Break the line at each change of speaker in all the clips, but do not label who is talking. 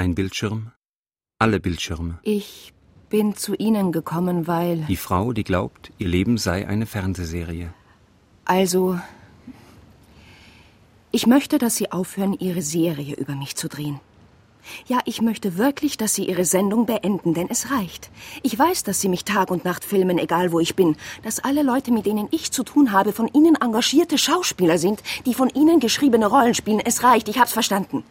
Mein Bildschirm, alle Bildschirme.
Ich bin zu Ihnen gekommen, weil...
Die Frau, die glaubt, ihr Leben sei eine Fernsehserie.
Also, ich möchte, dass Sie aufhören, Ihre Serie über mich zu drehen. Ja, ich möchte wirklich, dass Sie Ihre Sendung beenden, denn es reicht. Ich weiß, dass Sie mich Tag und Nacht filmen, egal wo ich bin. Dass alle Leute, mit denen ich zu tun habe, von Ihnen engagierte Schauspieler sind, die von Ihnen geschriebene Rollen spielen. Es reicht, ich hab's verstanden.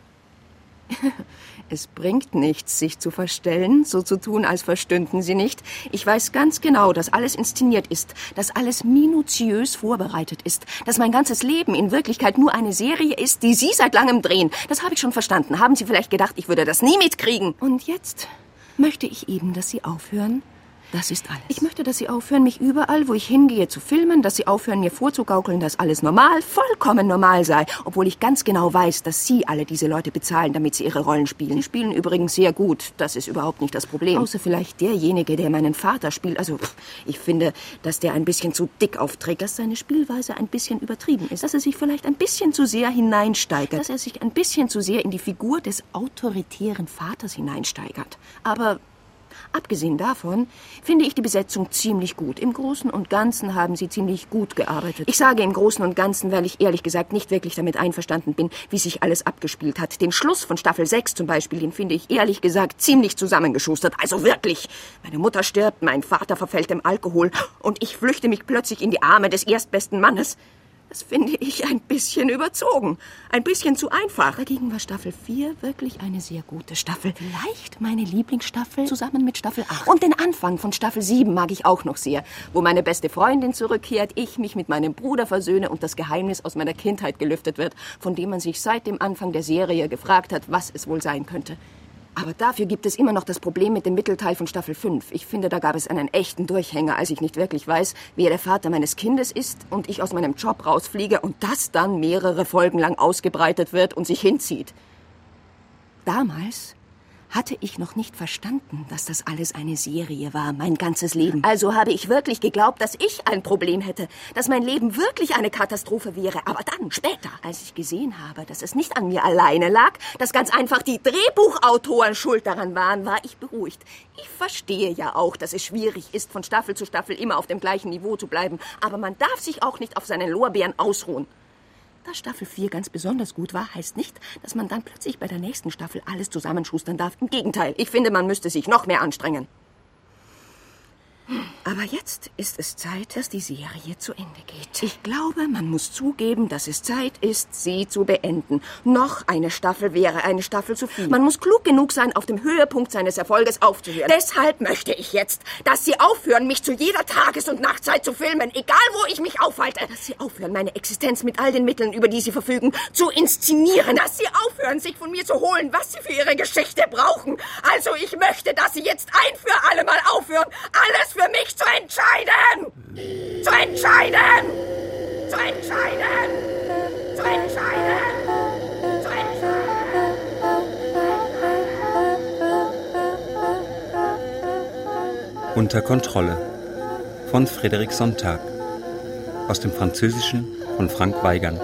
Es bringt nichts, sich zu verstellen, so zu tun, als verstünden Sie nicht. Ich weiß ganz genau, dass alles inszeniert ist, dass alles minutiös vorbereitet ist, dass mein ganzes Leben in Wirklichkeit nur eine Serie ist, die Sie seit langem drehen. Das habe ich schon verstanden. Haben Sie vielleicht gedacht, ich würde das nie mitkriegen? Und jetzt möchte ich eben, dass Sie aufhören. Das ist alles. Ich möchte, dass Sie aufhören, mich überall, wo ich hingehe, zu filmen, dass Sie aufhören, mir vorzugaukeln, dass alles normal, vollkommen normal sei, obwohl ich ganz genau weiß, dass Sie alle diese Leute bezahlen, damit sie ihre Rollen spielen. Sie spielen übrigens sehr gut, das ist überhaupt nicht das Problem. Außer vielleicht derjenige, der meinen Vater spielt. Also, ich finde, dass der ein bisschen zu dick aufträgt, dass seine Spielweise ein bisschen übertrieben ist, dass er sich vielleicht ein bisschen zu sehr hineinsteigert, dass er sich ein bisschen zu sehr in die Figur des autoritären Vaters hineinsteigert. Aber... abgesehen davon finde ich die Besetzung ziemlich gut. Im Großen und Ganzen haben sie ziemlich gut gearbeitet. Ich sage im Großen und Ganzen, weil ich ehrlich gesagt nicht wirklich damit einverstanden bin, wie sich alles abgespielt hat. Den Schluss von Staffel 6 zum Beispiel, den finde ich ehrlich gesagt ziemlich zusammengeschustert. Also wirklich. Meine Mutter stirbt, mein Vater verfällt dem Alkohol und ich flüchte mich plötzlich in die Arme des erstbesten Mannes. Das finde ich ein bisschen überzogen. Ein bisschen zu einfach. Dagegen war Staffel 4 wirklich eine sehr gute Staffel. Vielleicht meine Lieblingsstaffel zusammen mit Staffel 8. Und den Anfang von Staffel 7 mag ich auch noch sehr. Wo meine beste Freundin zurückkehrt, ich mich mit meinem Bruder versöhne und das Geheimnis aus meiner Kindheit gelüftet wird, von dem man sich seit dem Anfang der Serie gefragt hat, was es wohl sein könnte. Aber dafür gibt es immer noch das Problem mit dem Mittelteil von Staffel 5. Ich finde, da gab es einen echten Durchhänger, als ich nicht wirklich weiß, wer der Vater meines Kindes ist und ich aus meinem Job rausfliege und das dann mehrere Folgen lang ausgebreitet wird und sich hinzieht. Damals hatte ich noch nicht verstanden, dass das alles eine Serie war, mein ganzes Leben. Also habe ich wirklich geglaubt, dass ich ein Problem hätte, dass mein Leben wirklich eine Katastrophe wäre. Aber dann, später, als ich gesehen habe, dass es nicht an mir alleine lag, dass ganz einfach die Drehbuchautoren schuld daran waren, war ich beruhigt. Ich verstehe ja auch, dass es schwierig ist, von Staffel zu Staffel immer auf dem gleichen Niveau zu bleiben. Aber man darf sich auch nicht auf seinen Lorbeeren ausruhen. Dass Staffel 4 ganz besonders gut war, heißt nicht, dass man dann plötzlich bei der nächsten Staffel alles zusammenschustern darf. Im Gegenteil, ich finde, man müsste sich noch mehr anstrengen. Aber jetzt ist es Zeit, dass die Serie zu Ende geht. Ich glaube, man muss zugeben, dass es Zeit ist, sie zu beenden. Noch eine Staffel wäre eine Staffel zu viel. Man muss klug genug sein, auf dem Höhepunkt seines Erfolges aufzuhören. Deshalb möchte ich jetzt, dass Sie aufhören, mich zu jeder Tages- und Nachtzeit zu filmen, egal wo ich mich aufhalte. Dass Sie aufhören, meine Existenz mit all den Mitteln, über die Sie verfügen, zu inszenieren. Dass Sie aufhören, sich von mir zu holen, was Sie für Ihre Geschichte brauchen. Also ich möchte, dass Sie jetzt ein für alle Mal aufhören, alles für mich zu entscheiden! Zu entscheiden! Zu entscheiden! Zu entscheiden! Zu entscheiden!
Unter Kontrolle von Frédéric Sontag. Aus dem Französischen von Frank Weigand.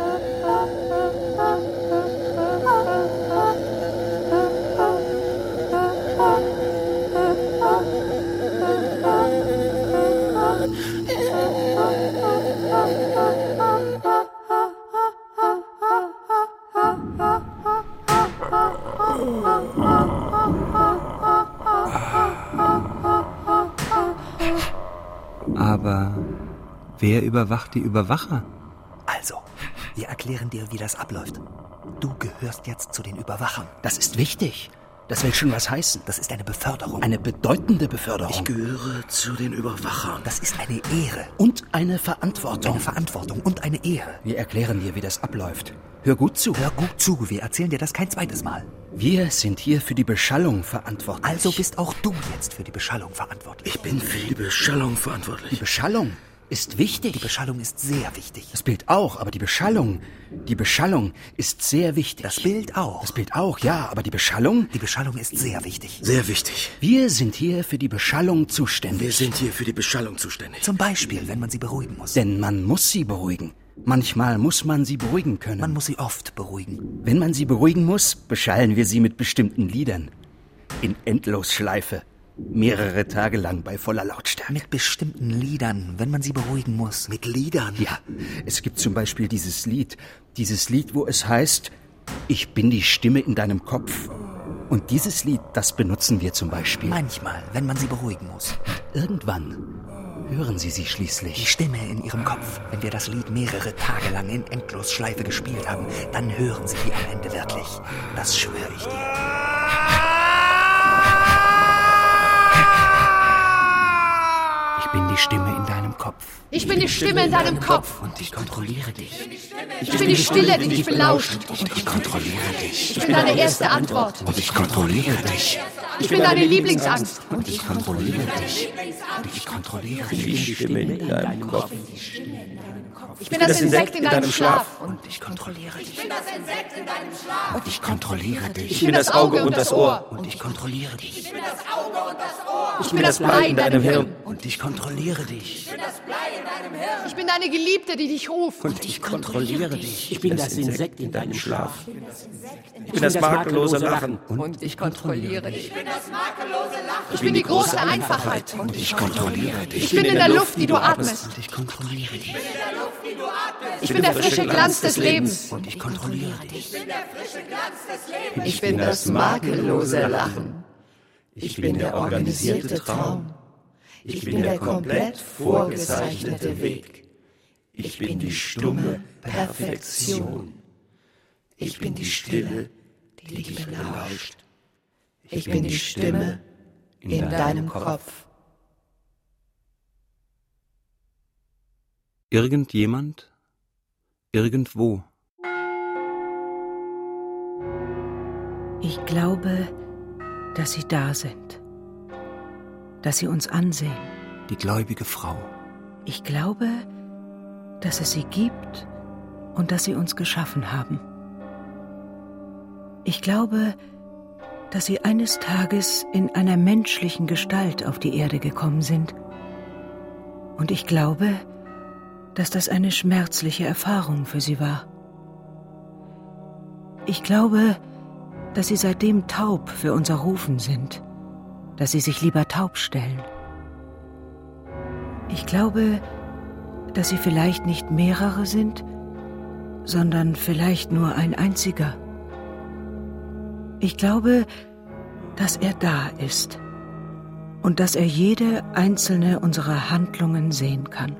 Aber wer überwacht die Überwacher?
Also, wir erklären dir, wie das abläuft. Du gehörst jetzt zu den Überwachern.
Das ist wichtig. Das will schon was heißen.
Das ist eine Beförderung.
Eine bedeutende Beförderung.
Ich gehöre zu den Überwachern. Das ist eine Ehre.
Und eine Verantwortung.
Eine Verantwortung und eine Ehre.
Wir erklären dir, wie das abläuft. Hör gut zu.
Hör gut zu, wir erzählen dir das kein zweites Mal.
Wir sind hier für die Beschallung verantwortlich.
Also bist auch du jetzt für die Beschallung verantwortlich.
Ich bin für die Beschallung verantwortlich.
Die Beschallung ist wichtig.
Die Beschallung ist sehr wichtig.
Das Bild auch, aber die Beschallung ist sehr wichtig.
Das Bild auch.
Das Bild auch, ja, aber die Beschallung?
Die Beschallung ist sehr wichtig.
Sehr wichtig.
Wir sind hier für die Beschallung zuständig.
Wir sind hier für die Beschallung zuständig.
Zum Beispiel, wenn man sie beruhigen muss.
Denn man muss sie beruhigen. Manchmal muss man sie beruhigen können.
Man muss sie oft beruhigen.
Wenn man sie beruhigen muss, beschallen wir sie mit bestimmten Liedern. In Endlosschleife. Mehrere Tage lang bei voller Lautstärke.
Mit bestimmten Liedern, wenn man sie beruhigen muss.
Mit Liedern? Ja, es gibt zum Beispiel dieses Lied, wo es heißt, ich bin die Stimme in deinem Kopf. Und dieses Lied, das benutzen wir zum Beispiel.
Manchmal, wenn man sie beruhigen muss.
Irgendwann hören Sie sie schließlich.
Die Stimme in Ihrem Kopf. Wenn wir das Lied mehrere Tage lang in Endlosschleife gespielt haben, dann hören Sie die am Ende wirklich. Das schwöre ich dir.
Ich bin die Stimme in deinem Kopf.
Ich bin die Stimme in deinem Kopf.
Und ich kontrolliere dich.
Ich bin die Stille, die dich belauscht.
Und ich kontrolliere dich.
Ich bin deine erste Antwort.
Und ich kontrolliere dich.
Ich bin deine Lieblingsangst.
Und ich kontrolliere dich. Und ich kontrolliere dich.
Die Stimme in deinem Kopf.
Ich bin das Insekt in deinem Schlaf.
Und ich kontrolliere dich. Ich bin das Insekt in deinem Schlaf. Und ich kontrolliere dich.
Ich bin das Auge und das Ohr.
Und ich kontrolliere dich.
Ich bin das Auge und das Ohr. Ich bin das Blei in deinem Hirn.
Und ich kontrolliere dich.
Ich bin das Blei in deinem Hirn. Ich bin deine Geliebte, die dich ruft.
Und ich kontrolliere dich.
Ich bin das Insekt in deinem Schlaf. Ich bin das makellose Lachen.
Und ich kontrolliere dich. Ich bin das makellose Lachen. Ich bin die große Einfachheit.
Und ich kontrolliere dich.
Ich bin in der Luft, die du atmest.
Und ich kontrolliere dich.
Ich bin der frische Glanz des Lebens.
Und ich kontrolliere dich.
Ich bin der frische Glanz des Lebens. Ich bin das makellose Lachen.
Ich bin der organisierte Traum. Ich bin der komplett vorgezeichnete Weg. Ich bin die stumme Perfektion. Ich bin die Stille, die dich belauscht. Ich bin die Stimme in deinem Kopf.
Irgendjemand, irgendwo.
Ich glaube, dass Sie da sind, dass Sie uns ansehen.
Die gläubige Frau.
Ich glaube, dass es Sie gibt und dass Sie uns geschaffen haben. Ich glaube, dass Sie eines Tages in einer menschlichen Gestalt auf die Erde gekommen sind. Und ich glaube, dass das eine schmerzliche Erfahrung für Sie war. Ich glaube, dass Sie seitdem taub für unser Rufen sind, dass Sie sich lieber taub stellen. Ich glaube, dass Sie vielleicht nicht mehrere sind, sondern vielleicht nur ein einziger. Ich glaube, dass er da ist und dass er jede einzelne unserer Handlungen sehen kann.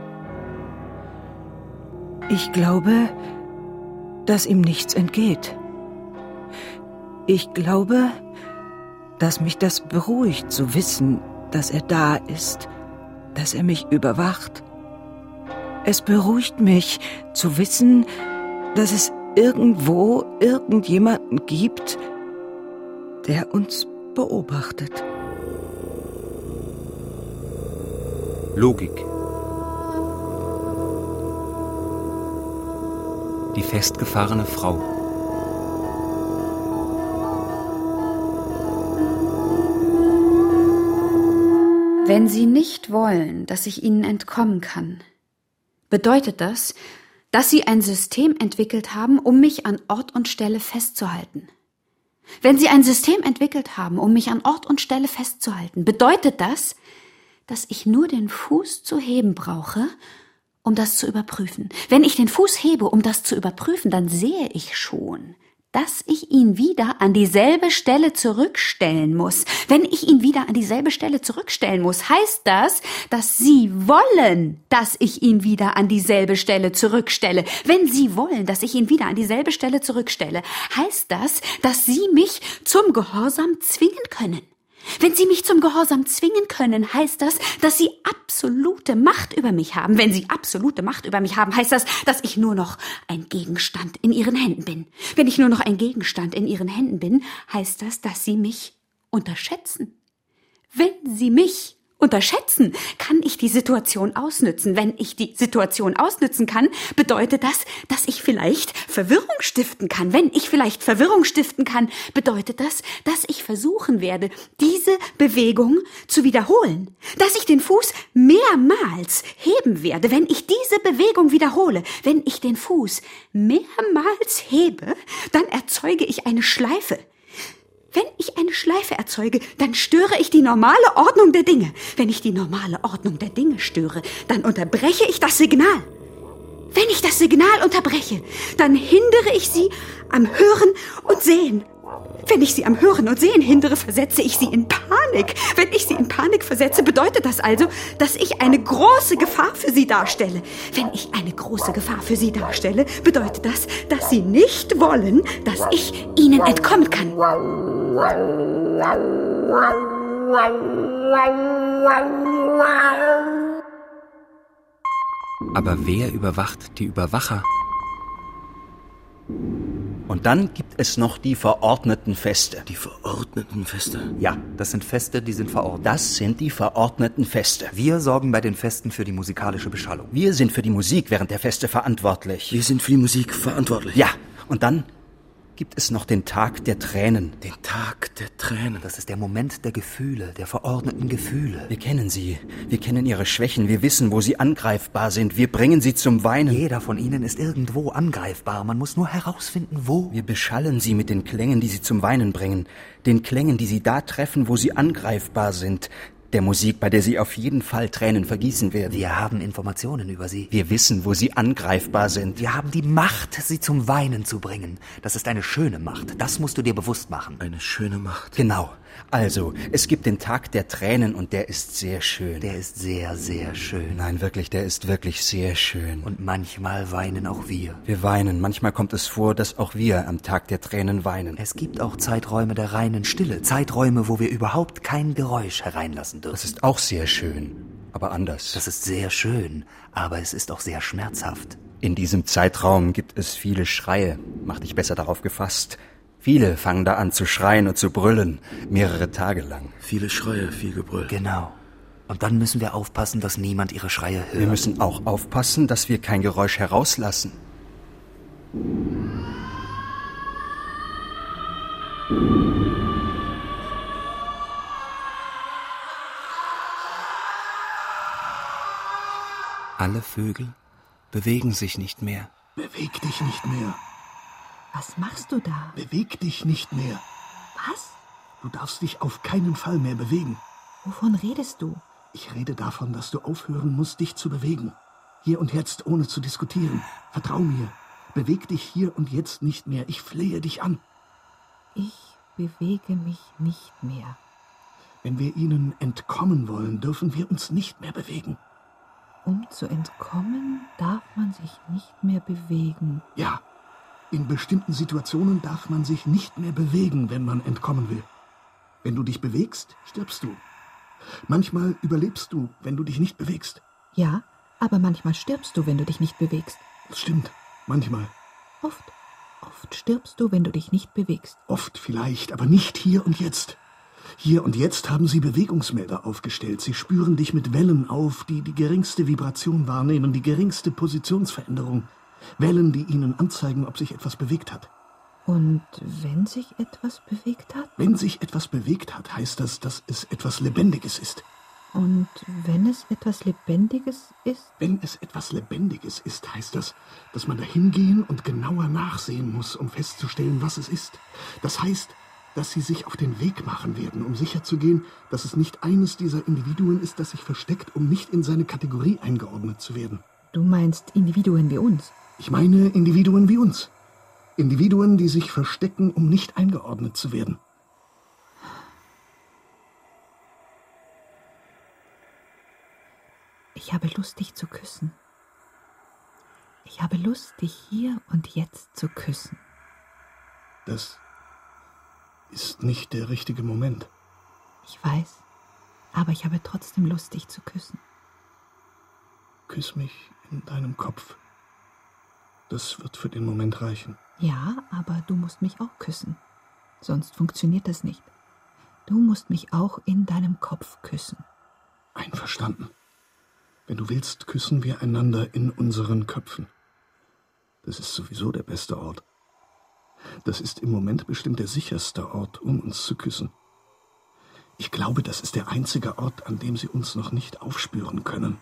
Ich glaube, dass ihm nichts entgeht. Ich glaube, dass mich das beruhigt zu wissen, dass er da ist, dass er mich überwacht. Es beruhigt mich zu wissen, dass es irgendwo irgendjemanden gibt, der uns beobachtet.
Logik. Die festgefahrene Frau.
Wenn Sie nicht wollen, dass ich Ihnen entkommen kann, bedeutet das, dass Sie ein System entwickelt haben, um mich an Ort und Stelle festzuhalten. Wenn Sie ein System entwickelt haben, um mich an Ort und Stelle festzuhalten, bedeutet das, dass ich nur den Fuß zu heben brauche, um das zu überprüfen. Wenn ich den Fuß hebe, um das zu überprüfen, dann sehe ich schon, dass ich ihn wieder an dieselbe Stelle zurückstellen muss. Wenn ich ihn wieder an dieselbe Stelle zurückstellen muss, heißt das, dass Sie wollen, dass ich ihn wieder an dieselbe Stelle zurückstelle. Wenn Sie wollen, dass ich ihn wieder an dieselbe Stelle zurückstelle, heißt das, dass Sie mich zum Gehorsam zwingen können. Wenn Sie mich zum Gehorsam zwingen können, heißt das, dass Sie absolute Macht über mich haben. Wenn Sie absolute Macht über mich haben, heißt das, dass ich nur noch ein Gegenstand in Ihren Händen bin. Wenn ich nur noch ein Gegenstand in Ihren Händen bin, heißt das, dass Sie mich unterschätzen. Wenn Sie mich unterschätzen. Kann ich die Situation ausnützen? Wenn ich die Situation ausnützen kann, bedeutet das, dass ich vielleicht Verwirrung stiften kann. Wenn ich vielleicht Verwirrung stiften kann, bedeutet das, dass ich versuchen werde, diese Bewegung zu wiederholen. Dass ich den Fuß mehrmals heben werde. Wenn ich diese Bewegung wiederhole, wenn ich den Fuß mehrmals hebe, dann erzeuge ich eine Schleife. Wenn ich eine Schleife erzeuge, dann störe ich die normale Ordnung der Dinge. Wenn ich die normale Ordnung der Dinge störe, dann unterbreche ich das Signal. Wenn ich das Signal unterbreche, dann hindere ich sie am Hören und Sehen. Wenn ich sie am Hören und Sehen hindere, versetze ich sie in Panik. Wenn ich sie in Panik versetze, bedeutet das also, dass ich eine große Gefahr für sie darstelle. Wenn ich eine große Gefahr für sie darstelle, bedeutet das, dass sie nicht wollen, dass ich ihnen entkommen kann.
Aber wer überwacht die Überwacher?
Und dann gibt es noch die verordneten Feste.
Die verordneten Feste?
Ja, das sind Feste, die sind verordnet.
Das sind die verordneten Feste.
Wir sorgen bei den Festen für die musikalische Beschallung.
Wir sind für die Musik während der Feste verantwortlich.
Wir sind für die Musik verantwortlich.
Ja, und dann gibt es noch den Tag der Tränen.
Den Tag der Tränen.
Das ist der Moment der Gefühle, der verordneten Gefühle.
Wir kennen sie. Wir kennen ihre Schwächen. Wir wissen, wo sie angreifbar sind. Wir bringen sie zum Weinen.
Jeder von ihnen ist irgendwo angreifbar. Man muss nur herausfinden, wo.
Wir beschallen sie mit den Klängen, die sie zum Weinen bringen. Den Klängen, die sie da treffen, wo sie angreifbar sind. Der Musik, bei der sie auf jeden Fall Tränen vergießen werden.
Wir haben Informationen über sie.
Wir wissen, wo sie angreifbar sind.
Wir haben die Macht, sie zum Weinen zu bringen. Das ist eine schöne Macht. Das musst du dir bewusst machen.
Eine schöne Macht.
Genau. Also, es gibt den Tag der Tränen und der ist sehr schön.
Der ist sehr, sehr schön.
Nein, wirklich, der ist wirklich sehr schön.
Und manchmal weinen auch wir.
Wir weinen. Manchmal kommt es vor, dass auch wir am Tag der Tränen weinen.
Es gibt auch Zeiträume der reinen Stille. Zeiträume, wo wir überhaupt kein Geräusch hereinlassen dürfen.
Das ist auch sehr schön, aber anders.
Das ist sehr schön, aber es ist auch sehr schmerzhaft.
In diesem Zeitraum gibt es viele Schreie. Mach dich besser darauf gefasst. Viele fangen da an zu schreien und zu brüllen, mehrere Tage lang.
Viele Schreie, viel Gebrüll.
Genau. Und dann müssen wir aufpassen, dass niemand ihre Schreie hört.
Wir müssen auch aufpassen, dass wir kein Geräusch herauslassen.
Alle Vögel bewegen sich nicht mehr.
Beweg dich nicht mehr.
Was machst du da?
Beweg dich nicht mehr.
Was?
Du darfst dich auf keinen Fall mehr bewegen.
Wovon redest du?
Ich rede davon, dass du aufhören musst, dich zu bewegen. Hier und jetzt, ohne zu diskutieren. Vertrau mir. Beweg dich hier und jetzt nicht mehr. Ich flehe dich an.
Ich bewege mich nicht mehr.
Wenn wir ihnen entkommen wollen, dürfen wir uns nicht mehr bewegen.
Um zu entkommen, darf man sich nicht mehr bewegen.
Ja, in bestimmten Situationen darf man sich nicht mehr bewegen, wenn man entkommen will. Wenn du dich bewegst, stirbst du. Manchmal überlebst du, wenn du dich nicht bewegst.
Ja, aber manchmal stirbst du, wenn du dich nicht bewegst.
Das stimmt, manchmal.
Oft. Oft stirbst du, wenn du dich nicht bewegst.
Oft vielleicht, aber nicht hier und jetzt. Hier und jetzt haben sie Bewegungsmelder aufgestellt. Sie spüren dich mit Wellen auf, die die geringste Vibration wahrnehmen, die geringste Positionsveränderung. Wellen, die ihnen anzeigen, ob sich etwas bewegt hat.
Und wenn sich etwas bewegt hat?
Wenn sich etwas bewegt hat, heißt das, dass es etwas Lebendiges ist.
Und wenn es etwas Lebendiges ist?
Wenn es etwas Lebendiges ist, heißt das, dass man dahin gehen und genauer nachsehen muss, um festzustellen, was es ist. Das heißt, dass sie sich auf den Weg machen werden, um sicherzugehen, dass es nicht eines dieser Individuen ist, das sich versteckt, um nicht in seine Kategorie eingeordnet zu werden.
Du meinst Individuen wie uns?
Ich meine Individuen wie uns. Individuen, die sich verstecken, um nicht eingeordnet zu werden.
Ich habe Lust, dich zu küssen. Ich habe Lust, dich hier und jetzt zu küssen.
Das ist nicht der richtige Moment.
Ich weiß, aber ich habe trotzdem Lust, dich zu küssen.
Küss mich in deinem Kopf. Das wird für den Moment reichen.
Ja, aber du musst mich auch küssen. Sonst funktioniert das nicht. Du musst mich auch in deinem Kopf küssen.
Einverstanden. Wenn du willst, küssen wir einander in unseren Köpfen. Das ist sowieso der beste Ort. Das ist im Moment bestimmt der sicherste Ort, um uns zu küssen. Ich glaube, das ist der einzige Ort, an dem sie uns noch nicht aufspüren können.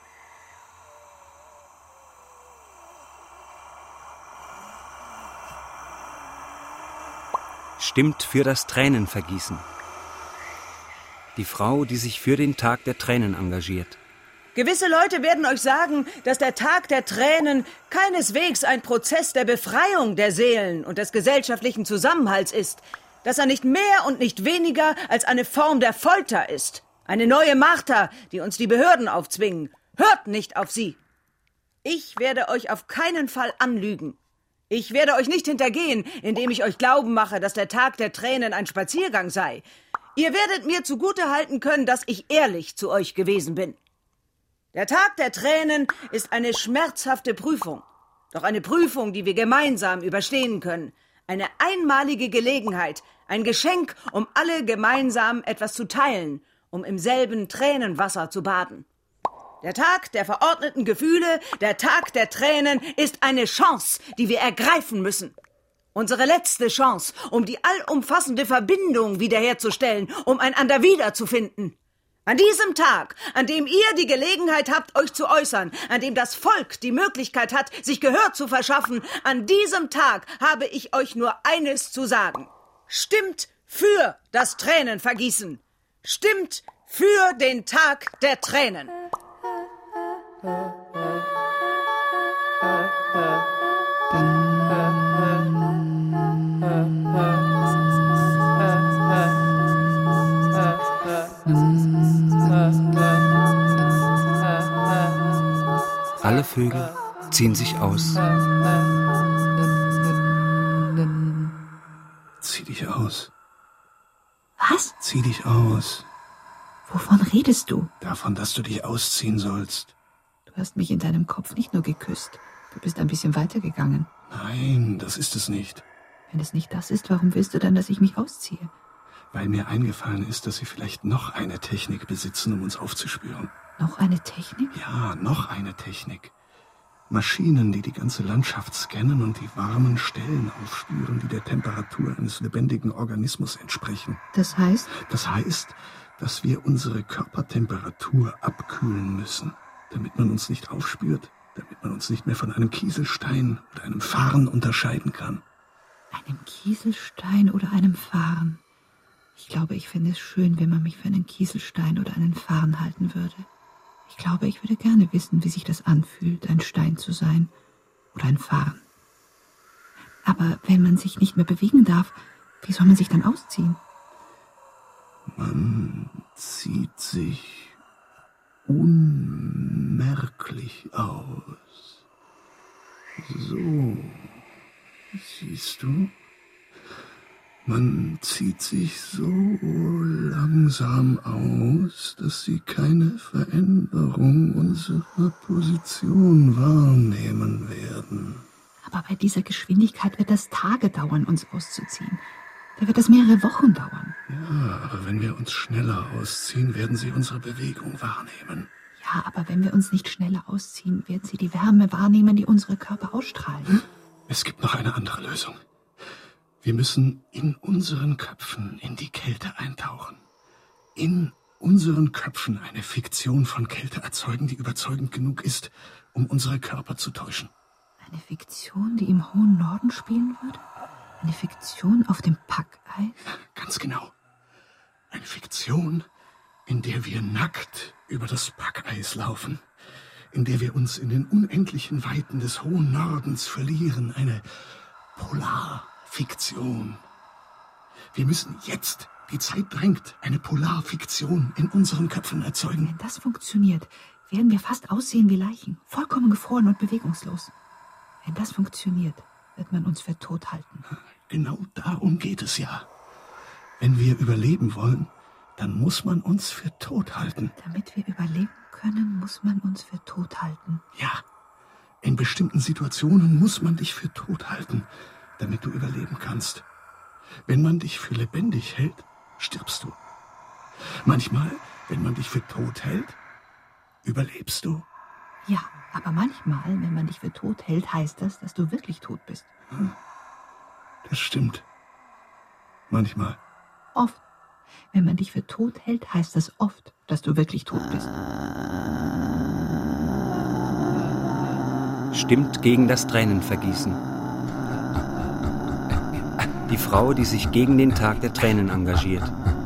Stimmt für das Tränenvergießen. Die Frau, die sich für den Tag der Tränen engagiert.
Gewisse Leute werden euch sagen, dass der Tag der Tränen keineswegs ein Prozess der Befreiung der Seelen und des gesellschaftlichen Zusammenhalts ist, dass er nicht mehr und nicht weniger als eine Form der Folter ist. Eine neue Marter, die uns die Behörden aufzwingen. Hört nicht auf sie. Ich werde euch auf keinen Fall anlügen. Ich werde euch nicht hintergehen, indem ich euch glauben mache, dass der Tag der Tränen ein Spaziergang sei. Ihr werdet mir zugutehalten können, dass ich ehrlich zu euch gewesen bin. Der Tag der Tränen ist eine schmerzhafte Prüfung. Doch eine Prüfung, die wir gemeinsam überstehen können. Eine einmalige Gelegenheit, ein Geschenk, um alle gemeinsam etwas zu teilen, um im selben Tränenwasser zu baden. Der Tag der verordneten Gefühle, der Tag der Tränen ist eine Chance, die wir ergreifen müssen. Unsere letzte Chance, um die allumfassende Verbindung wiederherzustellen, um einander wiederzufinden. An diesem Tag, an dem ihr die Gelegenheit habt, euch zu äußern, an dem das Volk die Möglichkeit hat, sich Gehör zu verschaffen, an diesem Tag habe ich euch nur eines zu sagen. Stimmt für das Tränenvergießen. Stimmt für den Tag der Tränen.
Alle Vögel ziehen sich aus.
Zieh dich aus.
Was?
Zieh dich aus.
Wovon redest du?
Davon, dass du dich ausziehen sollst.
Du hast mich in deinem Kopf nicht nur geküsst. Du bist ein bisschen weitergegangen.
Nein, das ist es nicht.
Wenn es nicht das ist, warum willst du dann, dass ich mich ausziehe?
Weil mir eingefallen ist, dass wir vielleicht noch eine Technik besitzen, um uns aufzuspüren.
Noch eine Technik?
Ja, noch eine Technik. Maschinen, die die ganze Landschaft scannen und die warmen Stellen aufspüren, die der Temperatur eines lebendigen Organismus entsprechen.
Das heißt?
Das heißt, dass wir unsere Körpertemperatur abkühlen müssen, damit man uns nicht aufspürt, damit man uns nicht mehr von einem Kieselstein oder einem Farn unterscheiden kann.
Einem Kieselstein oder einem Farn? Ich glaube, ich fände es schön, wenn man mich für einen Kieselstein oder einen Farn halten würde. Ich glaube, ich würde gerne wissen, wie sich das anfühlt, ein Stein zu sein oder ein Farn. Aber wenn man sich nicht mehr bewegen darf, wie soll man sich dann ausziehen?
Man zieht sich unmerklich aus. So, siehst du? Man zieht sich so langsam aus, dass sie keine Veränderung unserer Position wahrnehmen werden.
Aber bei dieser Geschwindigkeit wird das Tage dauern, uns auszuziehen. Da wird es mehrere Wochen dauern.
Ja, aber wenn wir uns schneller ausziehen, werden sie unsere Bewegung wahrnehmen.
Ja, aber wenn wir uns nicht schneller ausziehen, werden sie die Wärme wahrnehmen, die unsere Körper ausstrahlen.
Es gibt noch eine andere Lösung. Wir müssen in unseren Köpfen in die Kälte eintauchen. In unseren Köpfen eine Fiktion von Kälte erzeugen, die überzeugend genug ist, um unsere Körper zu täuschen.
Eine Fiktion, die im hohen Norden spielen würde? Eine Fiktion auf dem Packeis?
Ganz genau. Eine Fiktion, in der wir nackt über das Packeis laufen. In der wir uns in den unendlichen Weiten des hohen Nordens verlieren. Eine Polarfiktion. Wir müssen jetzt, die Zeit drängt, eine Polarfiktion in unseren Köpfen erzeugen.
Wenn das funktioniert, werden wir fast aussehen wie Leichen. Vollkommen gefroren und bewegungslos. Wenn das funktioniert, wird man uns für tot halten.
Genau darum geht es ja. Wenn wir überleben wollen, dann muss man uns für tot halten.
Damit wir überleben können, muss man uns für tot halten.
Ja, in bestimmten Situationen muss man dich für tot halten, damit du überleben kannst. Wenn man dich für lebendig hält, stirbst du. Manchmal Wenn man dich für tot hält, überlebst du.
Ja, aber manchmal, wenn man dich für tot hält, heißt das, dass du wirklich tot bist.
Das stimmt. Manchmal.
Oft. Wenn man dich für tot hält, heißt das oft, dass du wirklich tot bist.
Stimmt gegen das Tränenvergießen. Die Frau, die sich gegen den Tag der Tränen engagiert.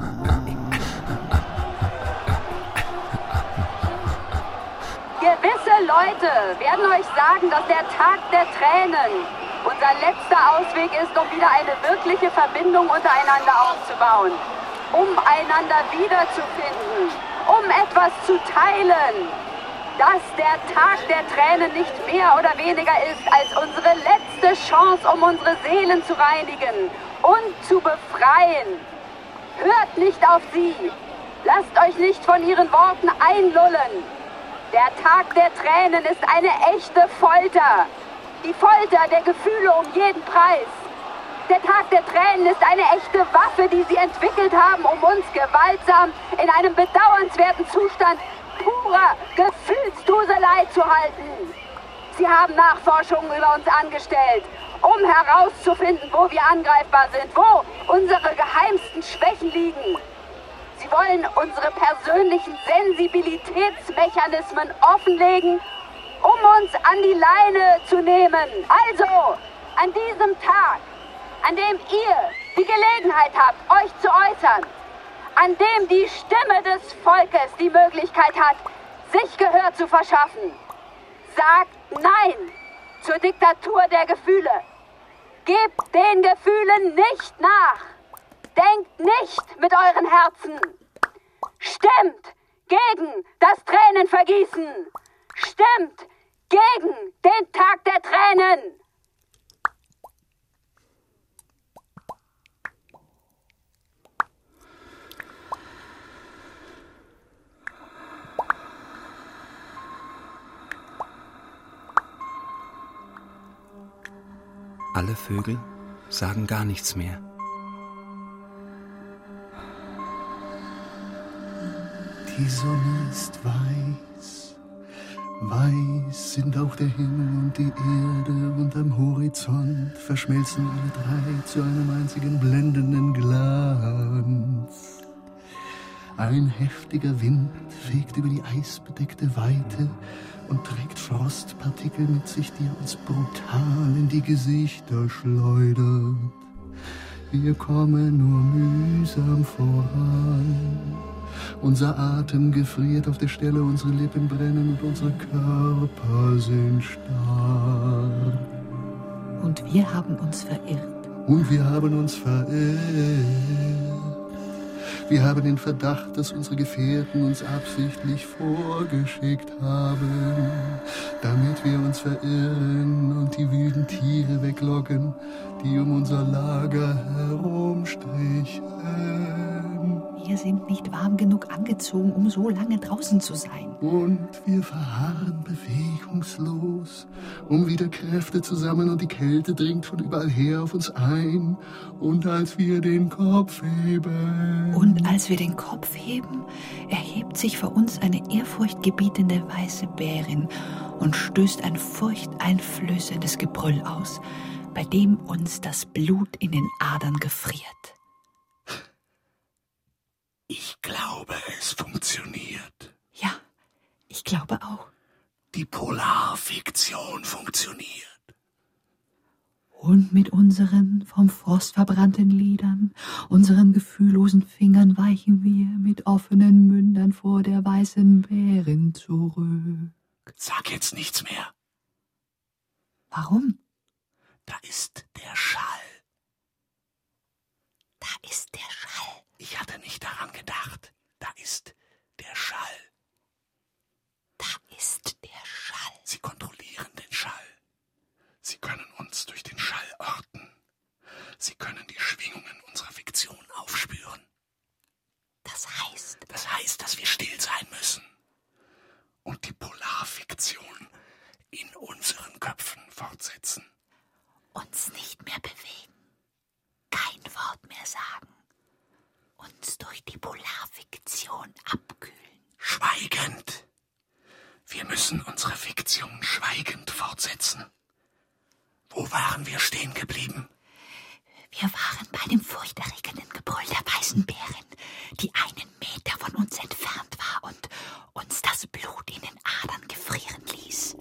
Gewisse Leute werden euch sagen, dass der Tag der Tränen unser letzter Ausweg ist, um wieder eine wirkliche Verbindung untereinander aufzubauen, um einander wiederzufinden, um etwas zu teilen. Dass der Tag der Tränen nicht mehr oder weniger ist als unsere letzte Chance, um unsere Seelen zu reinigen und zu befreien. Hört nicht auf sie. Lasst euch nicht von ihren Worten einlullen. Der Tag der Tränen ist eine echte Folter. Die Folter der Gefühle um jeden Preis. Der Tag der Tränen ist eine echte Waffe, die sie entwickelt haben, um uns gewaltsam in einem bedauernswerten Zustand purer Gefühlsduselei zu halten. Sie haben Nachforschungen über uns angestellt, um herauszufinden, wo wir angreifbar sind, wo unsere geheimsten Schwächen liegen. Sie wollen unsere persönlichen Sensibilitätsmechanismen offenlegen, um uns an die Leine zu nehmen. Also, an diesem Tag, an dem ihr die Gelegenheit habt, euch zu äußern, an dem die Stimme des Volkes die Möglichkeit hat, sich Gehör zu verschaffen, sagt Nein zur Diktatur der Gefühle. Gebt den Gefühlen nicht nach. Denkt nicht mit euren Herzen. Stimmt gegen das Tränenvergießen. Stimmt gegen den Tag der Tränen.
Alle Vögel sagen gar nichts mehr.
Die Sonne ist weiß, weiß sind auch der Himmel und die Erde, und am Horizont verschmelzen alle drei zu einem einzigen blendenden Glanz. Ein heftiger Wind fegt über die eisbedeckte Weite und trägt Frostpartikel mit sich, die uns brutal in die Gesichter schleudert. Wir kommen nur mühsam voran. Unser Atem gefriert auf der Stelle, unsere Lippen brennen und unsere Körper sind starr.
Und wir haben uns verirrt.
Und wir haben uns verirrt. Wir haben den Verdacht, dass unsere Gefährten uns absichtlich vorgeschickt haben, damit wir uns verirren und die wilden Tiere weglocken, die um unser Lager herumstrichen.
Wir sind nicht warm genug angezogen, um so lange draußen zu sein.
Und wir verharren bewegungslos, um wieder Kräfte zu sammeln, und die Kälte dringt von überall her auf uns ein. Und als wir den Kopf heben...
Und als wir den Kopf heben, erhebt sich vor uns eine ehrfurchtgebietende weiße Bärin und stößt ein furchteinflößendes Gebrüll aus, bei dem uns das Blut in den Adern gefriert.
Ich glaube, es funktioniert.
Ja, ich glaube auch.
Die Polarfiktion funktioniert.
Und mit unseren vom Frost verbrannten Lidern, unseren gefühllosen Fingern weichen wir mit offenen Mündern vor der weißen Bärin zurück.
Sag jetzt nichts mehr.
Warum?
Da ist der Schall.
Da ist der Schall.
Ich hatte nicht daran gedacht. Da ist der Schall.
Da ist der Schall.
Sie kontrollieren den Schall. Sie können uns durch den Schall orten. Sie können die Schwingungen unserer Fiktion aufspüren.
Das heißt,
dass wir still sein müssen und die Polarfiktion in unseren Köpfen fortsetzen.
Uns nicht mehr bewegen, kein Wort mehr sagen, uns durch die Polarfiktion abkühlen.
Lektion schweigend fortsetzen. Wo waren wir stehen geblieben?
Wir waren bei dem furchterregenden Gebrüll der weißen Bärin, die 1 Meter von uns entfernt war und uns das Blut in den Adern gefrieren ließ.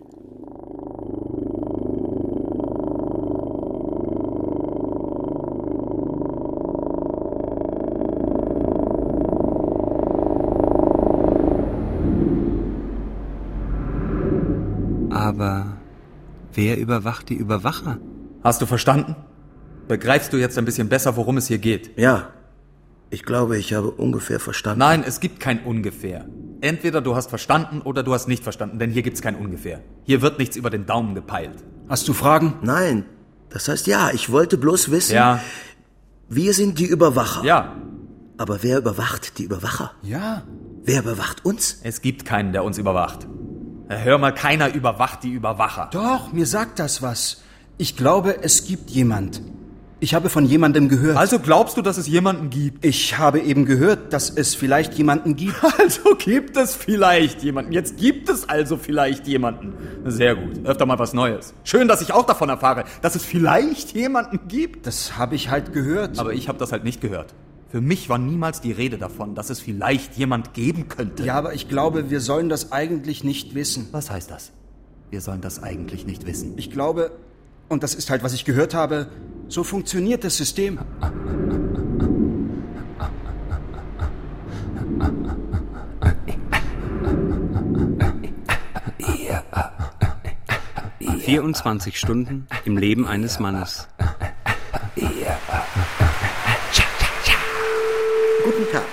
Aber wer überwacht die Überwacher?
Hast du verstanden? Begreifst du jetzt ein bisschen besser, worum es hier geht?
Ja, ich glaube, ich habe ungefähr verstanden.
Nein, es gibt kein Ungefähr. Entweder du hast verstanden oder du hast nicht verstanden, denn hier gibt's kein Ungefähr. Hier wird nichts über den Daumen gepeilt.
Hast du Fragen?
Nein, das heißt ja, ich wollte bloß wissen...
Ja.
Wir sind die Überwacher.
Ja.
Aber wer überwacht die Überwacher?
Ja.
Wer überwacht uns?
Es gibt keinen, der uns überwacht. Hör mal, keiner überwacht die Überwacher.
Doch, mir sagt das was. Ich glaube, es gibt jemand. Ich habe von jemandem gehört.
Also glaubst du, dass es jemanden gibt?
Ich habe eben gehört, dass es vielleicht jemanden gibt.
Also gibt es vielleicht jemanden. Jetzt gibt es also vielleicht jemanden. Sehr gut. Öfter mal was Neues. Schön, dass ich auch davon erfahre, dass es vielleicht jemanden gibt.
Das habe ich halt gehört.
Aber ich habe das halt nicht gehört. Für mich war niemals die Rede davon, dass es vielleicht jemand geben könnte.
Ja, aber ich glaube, wir sollen das eigentlich nicht wissen.
Was heißt das? Wir sollen das eigentlich nicht wissen.
Ich glaube, und das ist halt, was ich gehört habe, so funktioniert das System.
24 Stunden im Leben eines Mannes.
Guten Tag.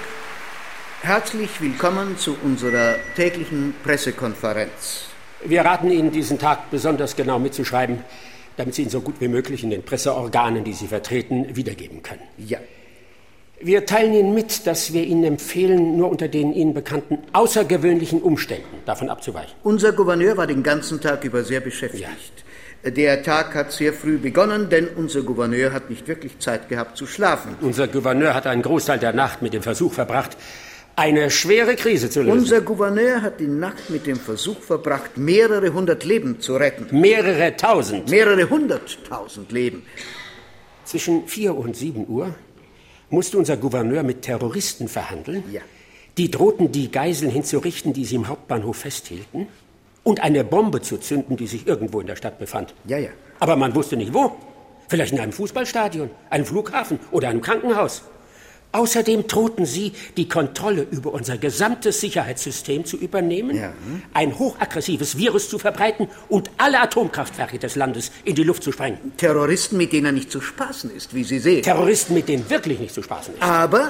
Herzlich willkommen zu unserer täglichen Pressekonferenz.
Wir raten Ihnen, diesen Tag besonders genau mitzuschreiben, damit Sie ihn so gut wie möglich in den Presseorganen, die Sie vertreten, wiedergeben können.
Ja.
Wir teilen Ihnen mit, dass wir Ihnen empfehlen, nur unter den Ihnen bekannten außergewöhnlichen Umständen davon abzuweichen.
Unser Gouverneur war den ganzen Tag über sehr beschäftigt. Ja. Der Tag hat sehr früh begonnen, denn unser Gouverneur hat nicht wirklich Zeit gehabt zu schlafen.
Unser Gouverneur hat einen Großteil der Nacht mit dem Versuch verbracht, eine schwere Krise zu lösen.
Unser Gouverneur hat die Nacht mit dem Versuch verbracht, mehrere 100 Leben zu retten.
Mehrere 1000.
Mehrere 100.000 Leben.
Zwischen 4 und 7 Uhr musste unser Gouverneur mit Terroristen verhandeln.
Ja.
Die drohten, die Geiseln hinzurichten, die sie im Hauptbahnhof festhielten, und eine Bombe zu zünden, die sich irgendwo in der Stadt befand.
Ja, ja.
Aber man wusste nicht wo. Vielleicht in einem Fußballstadion, einem Flughafen oder einem Krankenhaus. Außerdem drohten sie, die Kontrolle über unser gesamtes Sicherheitssystem zu übernehmen,
ja,
ein hochaggressives Virus zu verbreiten und alle Atomkraftwerke des Landes in die Luft zu sprengen.
Terroristen, mit denen nicht zu spaßen ist, wie Sie sehen.
Terroristen, mit denen wirklich nicht zu spaßen ist.
Aber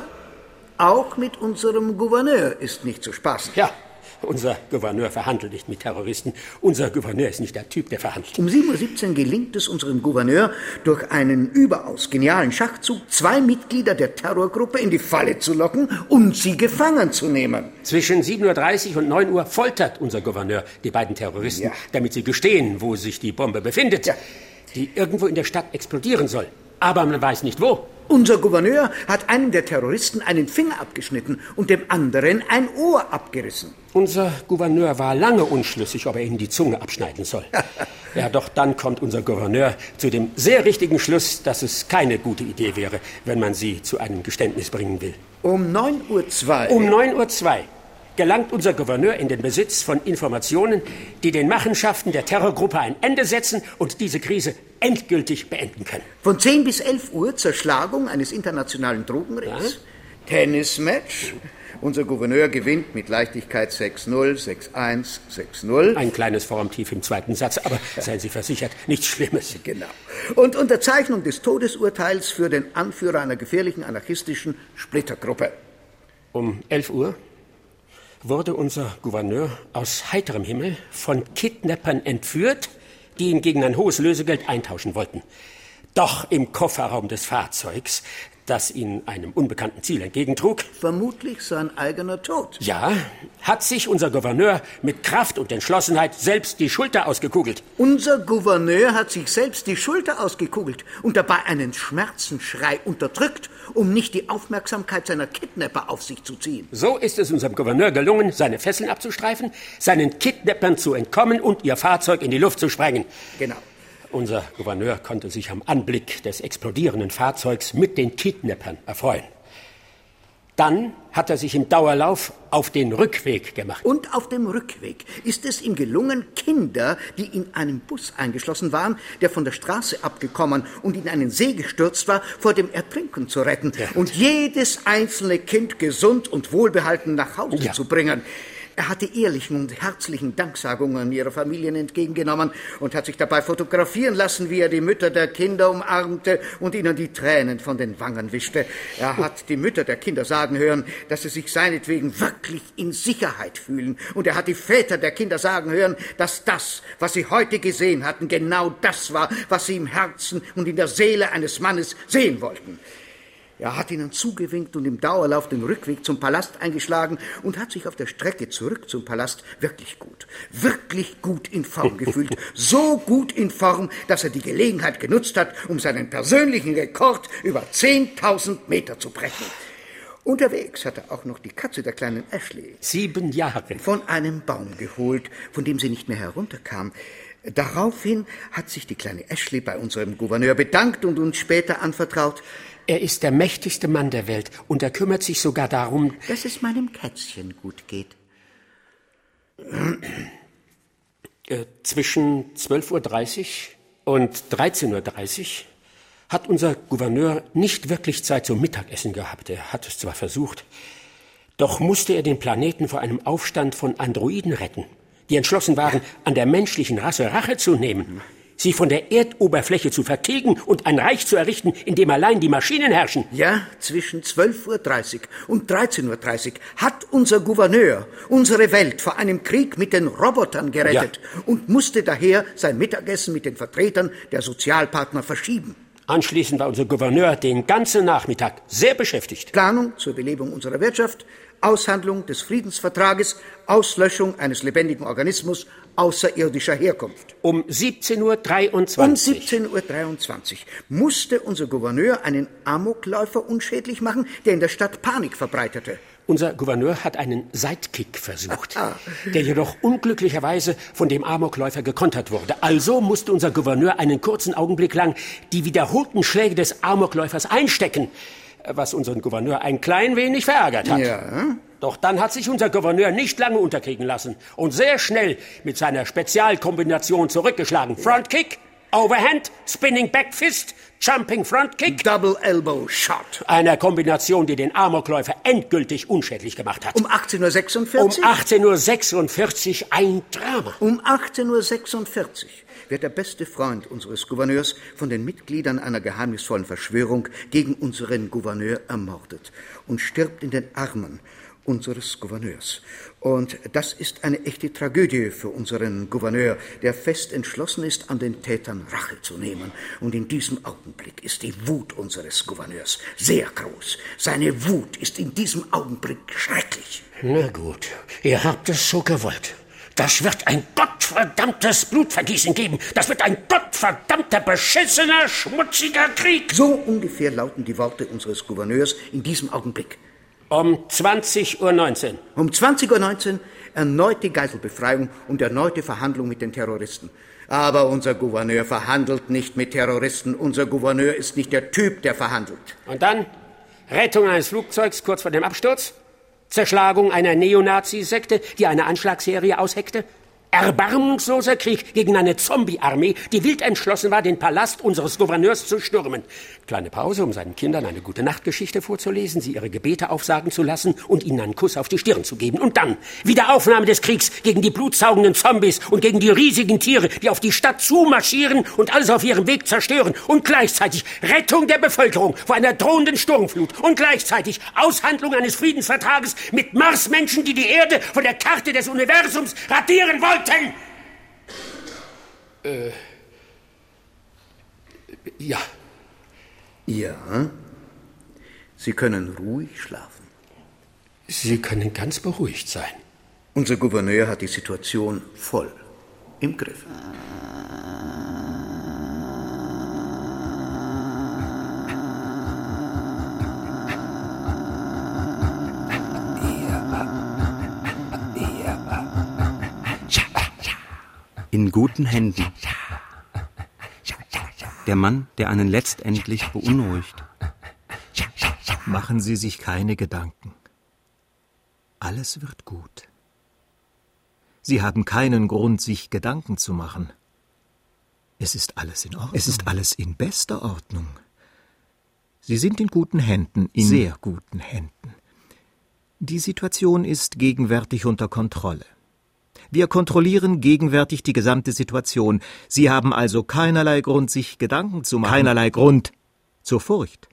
auch mit unserem Gouverneur ist nicht zu spaßen.
Ja. Unser Gouverneur verhandelt nicht mit Terroristen. Unser Gouverneur ist nicht der Typ, der verhandelt.
Um 7:17 Uhr gelingt es unserem Gouverneur, durch einen überaus genialen Schachzug 2 Mitglieder der Terrorgruppe in die Falle zu locken und sie gefangen zu nehmen.
Zwischen 7:30 Uhr und 9 Uhr foltert unser Gouverneur die beiden Terroristen, damit sie gestehen, wo sich die Bombe befindet, die irgendwo in der Stadt explodieren soll. Aber man weiß nicht wo.
Unser Gouverneur hat einem der Terroristen einen Finger abgeschnitten und dem anderen ein Ohr abgerissen.
Unser Gouverneur war lange unschlüssig, ob er ihnen die Zunge abschneiden soll. Ja, doch dann kommt unser Gouverneur zu dem sehr richtigen Schluss, dass es keine gute Idee wäre, wenn man sie zu einem Geständnis bringen will.
Um 9:02
Uhr. Um 9:02 Uhr gelangt unser Gouverneur in den Besitz von Informationen, die den Machenschaften der Terrorgruppe ein Ende setzen und diese Krise endgültig beenden können.
Von 10 bis 11 Uhr Zerschlagung eines internationalen Drogenrings, Tennismatch. Unser Gouverneur gewinnt mit Leichtigkeit 6-0, 6-1, 6-0.
Ein kleines Formtief im zweiten Satz, aber seien Sie versichert, nichts Schlimmes.
Genau. Und Unterzeichnung des Todesurteils für den Anführer einer gefährlichen anarchistischen Splittergruppe.
Um 11 Uhr wurde unser Gouverneur aus heiterem Himmel von Kidnappern entführt, die ihn gegen ein hohes Lösegeld eintauschen wollten. Doch im Kofferraum des Fahrzeugs das ihn einem unbekannten Ziel entgegentrug.
Vermutlich sein eigener Tod.
Ja, hat sich unser Gouverneur mit Kraft und Entschlossenheit selbst die Schulter ausgekugelt.
Unser Gouverneur hat sich selbst die Schulter ausgekugelt und dabei einen Schmerzensschrei unterdrückt, um nicht die Aufmerksamkeit seiner Kidnapper auf sich zu ziehen.
So ist es unserem Gouverneur gelungen, seine Fesseln abzustreifen, seinen Kidnappern zu entkommen und ihr Fahrzeug in die Luft zu sprengen.
Genau.
Unser Gouverneur konnte sich am Anblick des explodierenden Fahrzeugs mit den Kidnappern erfreuen. Dann hat er sich im Dauerlauf auf den Rückweg gemacht.
Und auf dem Rückweg ist es ihm gelungen, Kinder, die in einem Bus eingeschlossen waren, der von der Straße abgekommen und in einen See gestürzt war, vor dem Ertrinken zu retten. Ja. Und jedes einzelne Kind gesund und wohlbehalten nach Hause zu bringen. Er hatte ehrlichen und herzlichen Danksagungen ihrer Familien entgegengenommen und hat sich dabei fotografieren lassen, wie er die Mütter der Kinder umarmte und ihnen die Tränen von den Wangen wischte. Er hat die Mütter der Kinder sagen hören, dass sie sich seinetwegen wirklich in Sicherheit fühlen. Und er hat die Väter der Kinder sagen hören, dass das, was sie heute gesehen hatten, genau das war, was sie im Herzen und in der Seele eines Mannes sehen wollten. Er hat ihnen zugewinkt und im Dauerlauf den Rückweg zum Palast eingeschlagen und hat sich auf der Strecke zurück zum Palast wirklich gut in Form gefühlt. So gut in Form, dass er die Gelegenheit genutzt hat, um seinen persönlichen Rekord über 10.000 Meter zu brechen. Unterwegs hat er auch noch die Katze der kleinen Ashley
7 Jahre
von einem Baum geholt, von dem sie nicht mehr herunterkam. Daraufhin hat sich die kleine Ashley bei unserem Gouverneur bedankt und uns später anvertraut:
Er ist der mächtigste Mann der Welt und er kümmert sich sogar darum,
dass es meinem Kätzchen gut geht.
Zwischen 12:30 Uhr und 13:30 Uhr hat unser Gouverneur nicht wirklich Zeit zum Mittagessen gehabt. Er hat es zwar versucht, doch musste er den Planeten vor einem Aufstand von Androiden retten, die entschlossen waren, an der menschlichen Rasse Rache zu nehmen, sie von der Erdoberfläche zu vertilgen und ein Reich zu errichten, in dem allein die Maschinen herrschen.
Ja, zwischen 12:30 Uhr und 13:30 Uhr hat unser Gouverneur unsere Welt vor einem Krieg mit den Robotern gerettet und musste daher sein Mittagessen mit den Vertretern der Sozialpartner verschieben.
Anschließend war unser Gouverneur den ganzen Nachmittag sehr beschäftigt.
Planung zur Belebung unserer Wirtschaft, Aushandlung des Friedensvertrages, Auslöschung eines lebendigen Organismus außerirdischer Herkunft.
Um 17:23 Uhr.
Um 17:23 Uhr musste unser Gouverneur einen Amokläufer unschädlich machen, der in der Stadt Panik verbreitete.
Unser Gouverneur hat einen Sidekick versucht, der jedoch unglücklicherweise von dem Amokläufer gekontert wurde. Also musste unser Gouverneur einen kurzen Augenblick lang die wiederholten Schläge des Amokläufers einstecken, was unseren Gouverneur ein klein wenig verärgert hat.
Ja.
Doch dann hat sich unser Gouverneur nicht lange unterkriegen lassen und sehr schnell mit seiner Spezialkombination zurückgeschlagen. Frontkick, Overhand, Spinning Back Fist, Jumping Front Kick,
Double Elbow Shot.
Einer Kombination, die den Amokläufer endgültig unschädlich gemacht hat.
Um 18:46 Uhr?
Um 18:46 Uhr ein Drama.
Um 18:46 Uhr wird der beste Freund unseres Gouverneurs von den Mitgliedern einer geheimnisvollen Verschwörung gegen unseren Gouverneur ermordet und stirbt in den Armen unseres Gouverneurs. Und das ist eine echte Tragödie für unseren Gouverneur, der fest entschlossen ist, an den Tätern Rache zu nehmen. Und in diesem Augenblick ist die Wut unseres Gouverneurs sehr groß. Seine Wut ist in diesem Augenblick schrecklich.
Na gut, ihr habt es so gewollt. Das wird ein gottverdammtes Blutvergießen geben. Das wird ein gottverdammter, beschissener, schmutziger Krieg.
So ungefähr lauten die Worte unseres Gouverneurs in diesem Augenblick.
Um 20:19 Uhr.
Um 20:19 Uhr erneut die Geiselbefreiung und erneute Verhandlung mit den Terroristen. Aber unser Gouverneur verhandelt nicht mit Terroristen. Unser Gouverneur ist nicht der Typ, der verhandelt.
Und dann Rettung eines Flugzeugs kurz vor dem Absturz, Zerschlagung einer Neonazi-Sekte, die eine Anschlagsserie ausheckte, erbarmungsloser Krieg gegen eine Zombie-Armee, die wild entschlossen war, den Palast unseres Gouverneurs zu stürmen. Kleine Pause, um seinen Kindern eine Gute-Nacht-Geschichte vorzulesen, sie ihre Gebete aufsagen zu lassen und ihnen einen Kuss auf die Stirn zu geben. Und dann Wiederaufnahme des Kriegs gegen die blutsaugenden Zombies und gegen die riesigen Tiere, die auf die Stadt zumarschieren und alles auf ihrem Weg zerstören. Und gleichzeitig Rettung der Bevölkerung vor einer drohenden Sturmflut. Und gleichzeitig Aushandlung eines Friedensvertrages mit Marsmenschen, die die Erde von der Karte des Universums radieren wollten.
Ja. Sie können ruhig schlafen.
Sie können ganz beruhigt sein.
Unser Gouverneur hat die Situation voll im Griff.
In guten Händen. Der Mann, der einen letztendlich beunruhigt.
Machen Sie sich keine Gedanken. Alles wird gut. Sie haben keinen Grund, sich Gedanken zu machen. Es ist alles in Ordnung. Es ist alles in bester Ordnung. Sie sind in guten Händen, in sehr guten Händen. Die Situation ist gegenwärtig unter Kontrolle. Wir kontrollieren gegenwärtig die gesamte Situation. Sie haben also keinerlei Grund, sich Gedanken zu machen. Keinerlei Grund zur Furcht.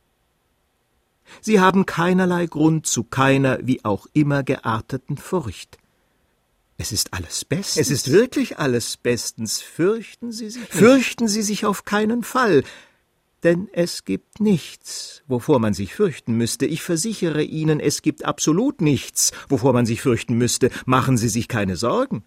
Sie haben keinerlei Grund zu keiner, wie auch immer gearteten Furcht. Es ist alles bestens. Es ist wirklich alles bestens. Fürchten Sie sich nicht. Fürchten Sie sich auf keinen Fall. Denn es gibt nichts, wovor man sich fürchten müsste. Ich versichere Ihnen, es gibt absolut nichts, wovor man sich fürchten müsste. Machen Sie sich keine Sorgen.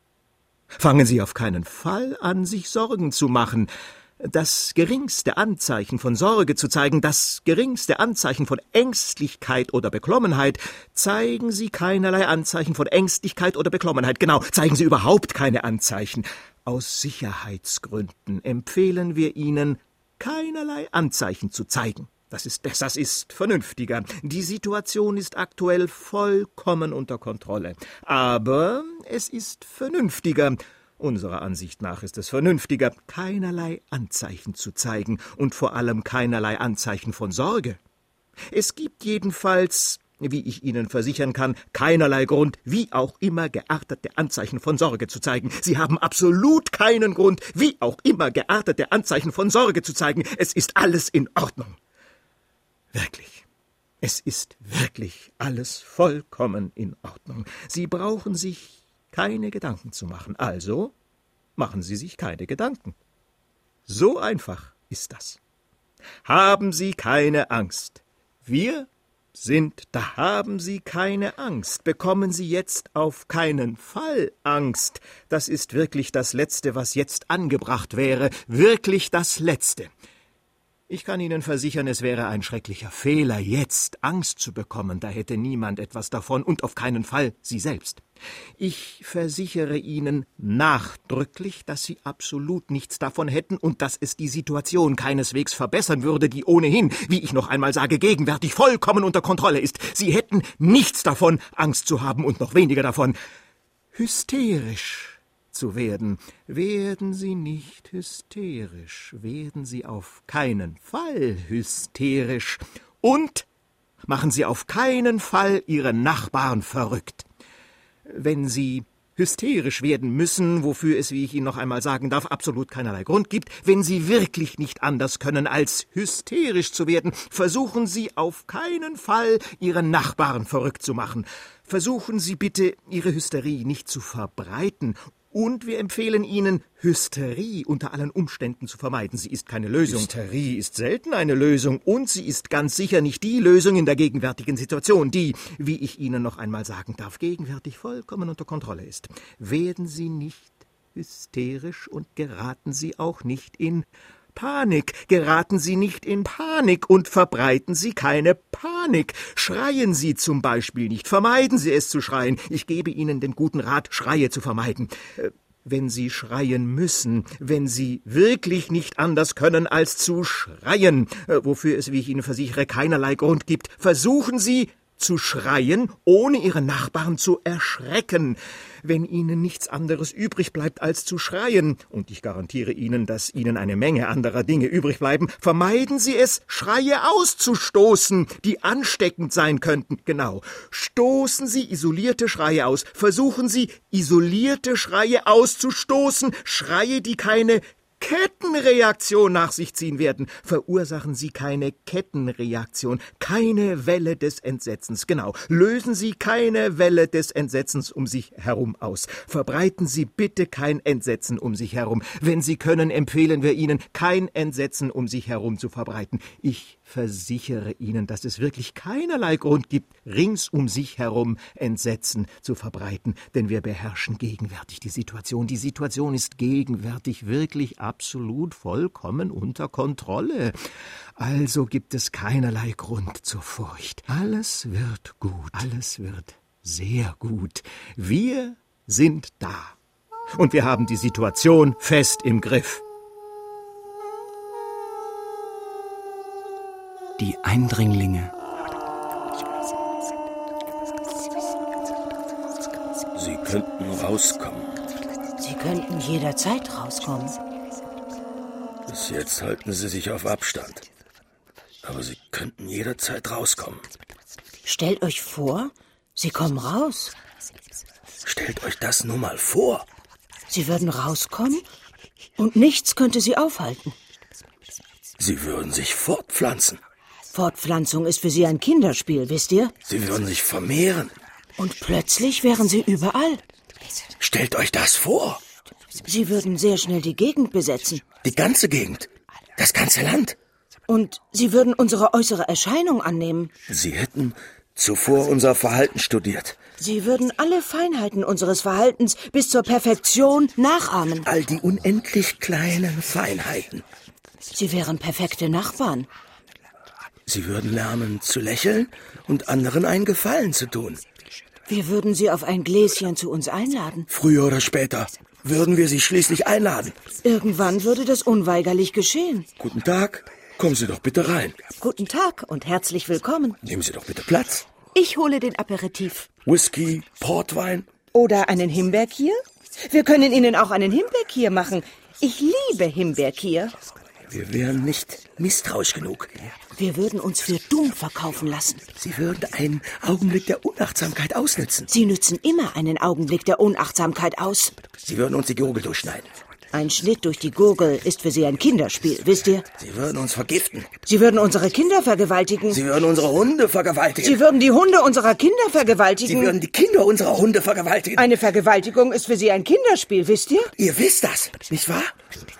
Fangen Sie auf keinen Fall an, sich Sorgen zu machen. Das geringste Anzeichen von Sorge zu zeigen, das geringste Anzeichen von Ängstlichkeit oder Beklommenheit, zeigen Sie keinerlei Anzeichen von Ängstlichkeit oder Beklommenheit. Genau, zeigen Sie überhaupt keine Anzeichen. Aus Sicherheitsgründen empfehlen wir Ihnen, keinerlei Anzeichen zu zeigen. Das ist vernünftiger. Die Situation ist aktuell vollkommen unter Kontrolle. Aber es ist vernünftiger, unserer Ansicht nach ist es vernünftiger, keinerlei Anzeichen zu zeigen und vor allem keinerlei Anzeichen von Sorge. Es gibt jedenfalls, wie ich Ihnen versichern kann, keinerlei Grund, wie auch immer geartete Anzeichen von Sorge zu zeigen. Sie haben absolut keinen Grund, wie auch immer geartete Anzeichen von Sorge zu zeigen. Es ist alles in Ordnung. Wirklich. Es ist wirklich alles vollkommen in Ordnung. Sie brauchen sich keine Gedanken zu machen. Also machen Sie sich keine Gedanken. So einfach ist das. Haben Sie keine Angst. Wir sind da. Haben Sie keine Angst. Bekommen Sie jetzt auf keinen Fall Angst. Das ist wirklich das Letzte, was jetzt angebracht wäre. Wirklich das Letzte. Ich kann Ihnen versichern, es wäre ein schrecklicher Fehler, jetzt Angst zu bekommen. Da hätte niemand etwas davon und auf keinen Fall Sie selbst. Ich versichere Ihnen nachdrücklich, dass Sie absolut nichts davon hätten und dass es die Situation keineswegs verbessern würde, die ohnehin, wie ich noch einmal sage, gegenwärtig vollkommen unter Kontrolle ist. Sie hätten nichts davon, Angst zu haben und noch weniger davon, hysterisch zu werden. Werden Sie nicht hysterisch, werden Sie auf keinen Fall hysterisch und machen Sie auf keinen Fall Ihre Nachbarn verrückt. Wenn Sie hysterisch werden müssen, wofür es, wie ich Ihnen noch einmal sagen darf, absolut keinerlei Grund gibt, wenn Sie wirklich nicht anders können, als hysterisch zu werden, versuchen Sie auf keinen Fall, Ihre Nachbarn verrückt zu machen. Versuchen Sie bitte, Ihre Hysterie nicht zu verbreiten. Und wir empfehlen Ihnen, Hysterie unter allen Umständen zu vermeiden. Sie ist keine Lösung. Hysterie ist selten eine Lösung und sie ist ganz sicher nicht die Lösung in der gegenwärtigen Situation, die, wie ich Ihnen noch einmal sagen darf, gegenwärtig vollkommen unter Kontrolle ist. Werden Sie nicht hysterisch und geraten Sie auch nicht in Panik. Geraten Sie nicht in Panik und verbreiten Sie keine Panik. Schreien Sie zum Beispiel nicht. Vermeiden Sie es zu schreien. Ich gebe Ihnen den guten Rat, Schreie zu vermeiden. Wenn Sie schreien müssen, wenn Sie wirklich nicht anders können, als zu schreien, wofür es, wie ich Ihnen versichere, keinerlei Grund gibt, versuchen Sie zu schreien, ohne Ihre Nachbarn zu erschrecken. Wenn Ihnen nichts anderes übrig bleibt, als zu schreien, und ich garantiere Ihnen, dass Ihnen eine Menge anderer Dinge übrig bleiben, vermeiden Sie es, Schreie auszustoßen, die ansteckend sein könnten. Genau. Stoßen Sie isolierte Schreie aus. Versuchen Sie, isolierte Schreie auszustoßen, Schreie, die keine
Kettenreaktion nach sich ziehen werden. Verursachen Sie keine Kettenreaktion, keine Welle des Entsetzens. Genau, lösen Sie keine Welle des Entsetzens um sich herum aus. Verbreiten Sie bitte kein Entsetzen um sich herum. Wenn Sie können, empfehlen wir Ihnen, kein Entsetzen um sich herum zu verbreiten. Ich versichere Ihnen, dass es wirklich keinerlei Grund gibt, rings um sich herum Entsetzen zu verbreiten, denn wir beherrschen gegenwärtig die Situation. Die Situation ist gegenwärtig wirklich absolut vollkommen unter Kontrolle. Also gibt es keinerlei Grund zur Furcht. Alles wird gut. Alles wird sehr gut. Wir sind da. Und wir haben die Situation fest im Griff.
Die Eindringlinge.
Sie könnten rauskommen.
Sie könnten jederzeit rauskommen.
Bis jetzt halten Sie sich auf Abstand. Aber Sie könnten jederzeit rauskommen.
Stellt euch vor, Sie kommen raus.
Stellt euch das nur mal vor.
Sie würden rauskommen und nichts könnte Sie aufhalten.
Sie würden sich fortpflanzen.
Fortpflanzung ist für Sie ein Kinderspiel, wisst ihr?
Sie würden sich vermehren.
Und plötzlich wären Sie überall.
Stellt euch das vor.
Sie würden sehr schnell die Gegend besetzen.
Die ganze Gegend. Das ganze Land.
Und Sie würden unsere äußere Erscheinung annehmen.
Sie hätten zuvor unser Verhalten studiert.
Sie würden alle Feinheiten unseres Verhaltens bis zur Perfektion nachahmen.
All die unendlich kleinen Feinheiten.
Sie wären perfekte Nachbarn.
Sie würden lernen zu lächeln und anderen einen Gefallen zu tun.
Wir würden Sie auf ein Gläschen zu uns einladen.
Früher oder später würden wir Sie schließlich einladen.
Irgendwann würde das unweigerlich geschehen.
Guten Tag, kommen Sie doch bitte rein.
Guten Tag und herzlich willkommen.
Nehmen Sie doch bitte Platz.
Ich hole den Aperitif.
Whisky, Portwein.
Oder einen Himbeerkier? Wir können Ihnen auch einen Himbeerkier machen. Ich liebe Himbeerkier.
Wir wären nicht misstrauisch genug.
Wir würden uns für dumm verkaufen lassen.
Sie würden einen Augenblick der Unachtsamkeit ausnützen.
Sie nützen immer einen Augenblick der Unachtsamkeit aus.
Sie würden uns die Gurgel durchschneiden.
Ein Schnitt durch die Gurgel ist für Sie ein Kinderspiel, wisst ihr?
Sie würden uns vergiften.
Sie würden unsere Kinder vergewaltigen.
Sie würden unsere Hunde vergewaltigen.
Sie würden die Hunde unserer Kinder vergewaltigen.
Sie würden die Kinder unserer Hunde vergewaltigen.
Eine Vergewaltigung ist für Sie ein Kinderspiel, wisst ihr?
Ihr wisst das, nicht wahr?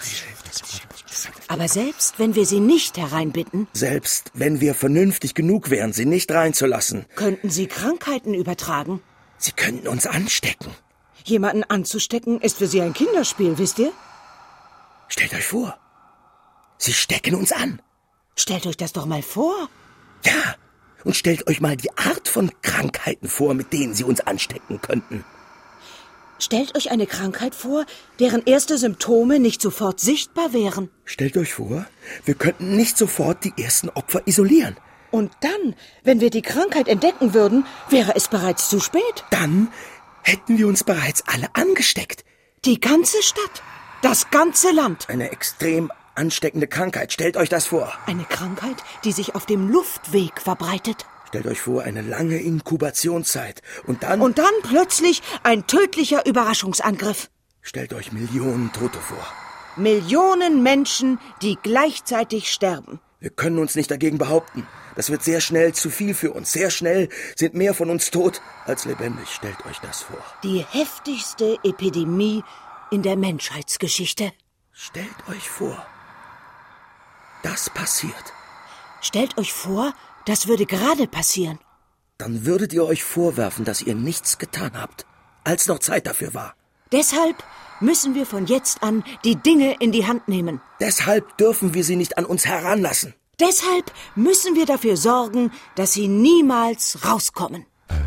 Aber selbst wenn wir Sie nicht hereinbitten,
selbst wenn wir vernünftig genug wären, Sie nicht reinzulassen,
könnten Sie Krankheiten übertragen.
Sie könnten uns anstecken.
Jemanden anzustecken ist für Sie ein Kinderspiel, wisst ihr?
Stellt euch vor, Sie stecken uns an.
Stellt euch das doch mal vor.
Ja, und stellt euch mal die Art von Krankheiten vor, mit denen Sie uns anstecken könnten.
Stellt euch eine Krankheit vor, deren erste Symptome nicht sofort sichtbar wären.
Stellt euch vor, wir könnten nicht sofort die ersten Opfer isolieren.
Und dann, wenn wir die Krankheit entdecken würden, wäre es bereits zu spät.
Dann hätten wir uns bereits alle angesteckt.
Die ganze Stadt, das ganze Land.
Eine extrem ansteckende Krankheit, stellt euch das vor.
Eine Krankheit, die sich auf dem Luftweg verbreitet.
Stellt euch vor, eine lange Inkubationszeit. Und dann
plötzlich ein tödlicher Überraschungsangriff.
Stellt euch Millionen Tote vor.
Millionen Menschen, die gleichzeitig sterben.
Wir können uns nicht dagegen behaupten. Das wird sehr schnell zu viel für uns. Sehr schnell sind mehr von uns tot als lebendig. Stellt euch das vor.
Die heftigste Epidemie in der Menschheitsgeschichte.
Stellt euch vor, das passiert.
Stellt euch vor, das würde gerade passieren.
Dann würdet ihr euch vorwerfen, dass ihr nichts getan habt, als noch Zeit dafür war.
Deshalb müssen wir von jetzt an die Dinge in die Hand nehmen.
Deshalb dürfen wir sie nicht an uns heranlassen.
Deshalb müssen wir dafür sorgen, dass sie niemals rauskommen.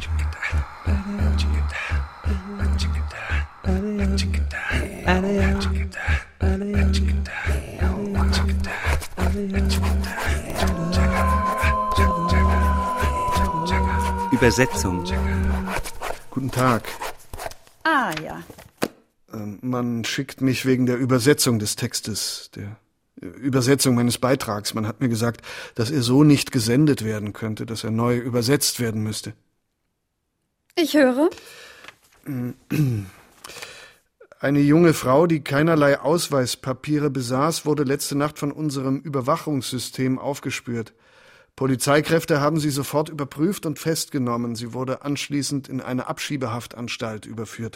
Übersetzung.
Guten Tag.
Ah, ja.
Man schickt mich wegen der Übersetzung des Textes, der Übersetzung meines Beitrags. Man hat mir gesagt, dass er so nicht gesendet werden könnte, dass er neu übersetzt werden müsste.
Ich höre.
Eine junge Frau, die keinerlei Ausweispapiere besaß, wurde letzte Nacht von unserem Überwachungssystem aufgespürt. Polizeikräfte haben sie sofort überprüft und festgenommen. Sie wurde anschließend in eine Abschiebehaftanstalt überführt.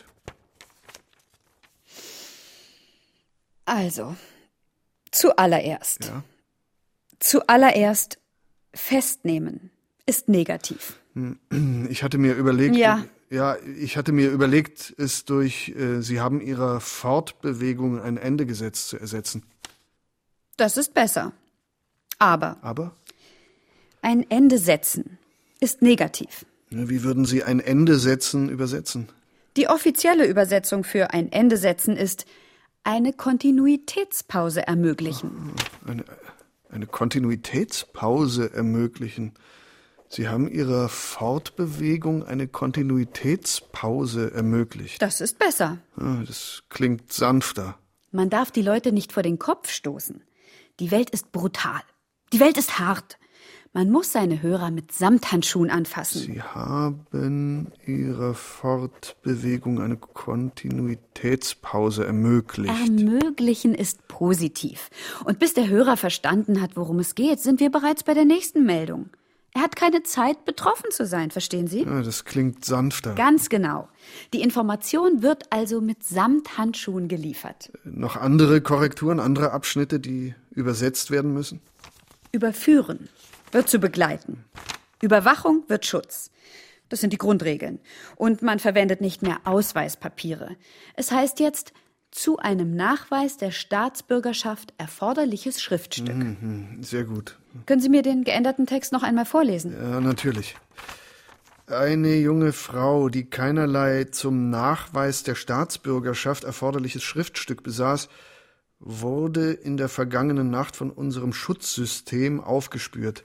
Also, zuallererst.
Ja?
Zuallererst festnehmen ist negativ.
Ich hatte mir überlegt...
Ja.
Ja, ich hatte mir überlegt, es durch Sie haben Ihrer Fortbewegung ein Ende gesetzt zu ersetzen.
Das ist besser. Aber? Ein Ende setzen ist negativ.
Wie würden Sie ein Ende setzen übersetzen?
Die offizielle Übersetzung für ein Ende setzen ist eine Kontinuitätspause ermöglichen.
Eine Kontinuitätspause ermöglichen. Sie haben Ihrer Fortbewegung eine Kontinuitätspause ermöglicht.
Das ist besser.
Das klingt sanfter.
Man darf die Leute nicht vor den Kopf stoßen. Die Welt ist brutal. Die Welt ist hart. Man muss seine Hörer mit Samthandschuhen anfassen.
Sie haben Ihrer Fortbewegung eine Kontinuitätspause ermöglicht.
Ermöglichen ist positiv. Und bis der Hörer verstanden hat, worum es geht, sind wir bereits bei der nächsten Meldung. Er hat keine Zeit, betroffen zu sein, verstehen Sie?
Ja, das klingt sanfter.
Ganz genau. Die Information wird also mit Samthandschuhen geliefert.
Noch andere Korrekturen, andere Abschnitte, die übersetzt werden müssen?
Überführen wird zu begleiten. Überwachung wird Schutz. Das sind die Grundregeln. Und man verwendet nicht mehr Ausweispapiere. Es heißt jetzt, zu einem Nachweis der Staatsbürgerschaft erforderliches Schriftstück.
Sehr gut.
Können Sie mir den geänderten Text noch einmal vorlesen?
Ja, natürlich. Eine junge Frau, die keinerlei zum Nachweis der Staatsbürgerschaft erforderliches Schriftstück besaß, wurde in der vergangenen Nacht von unserem Schutzsystem aufgespürt.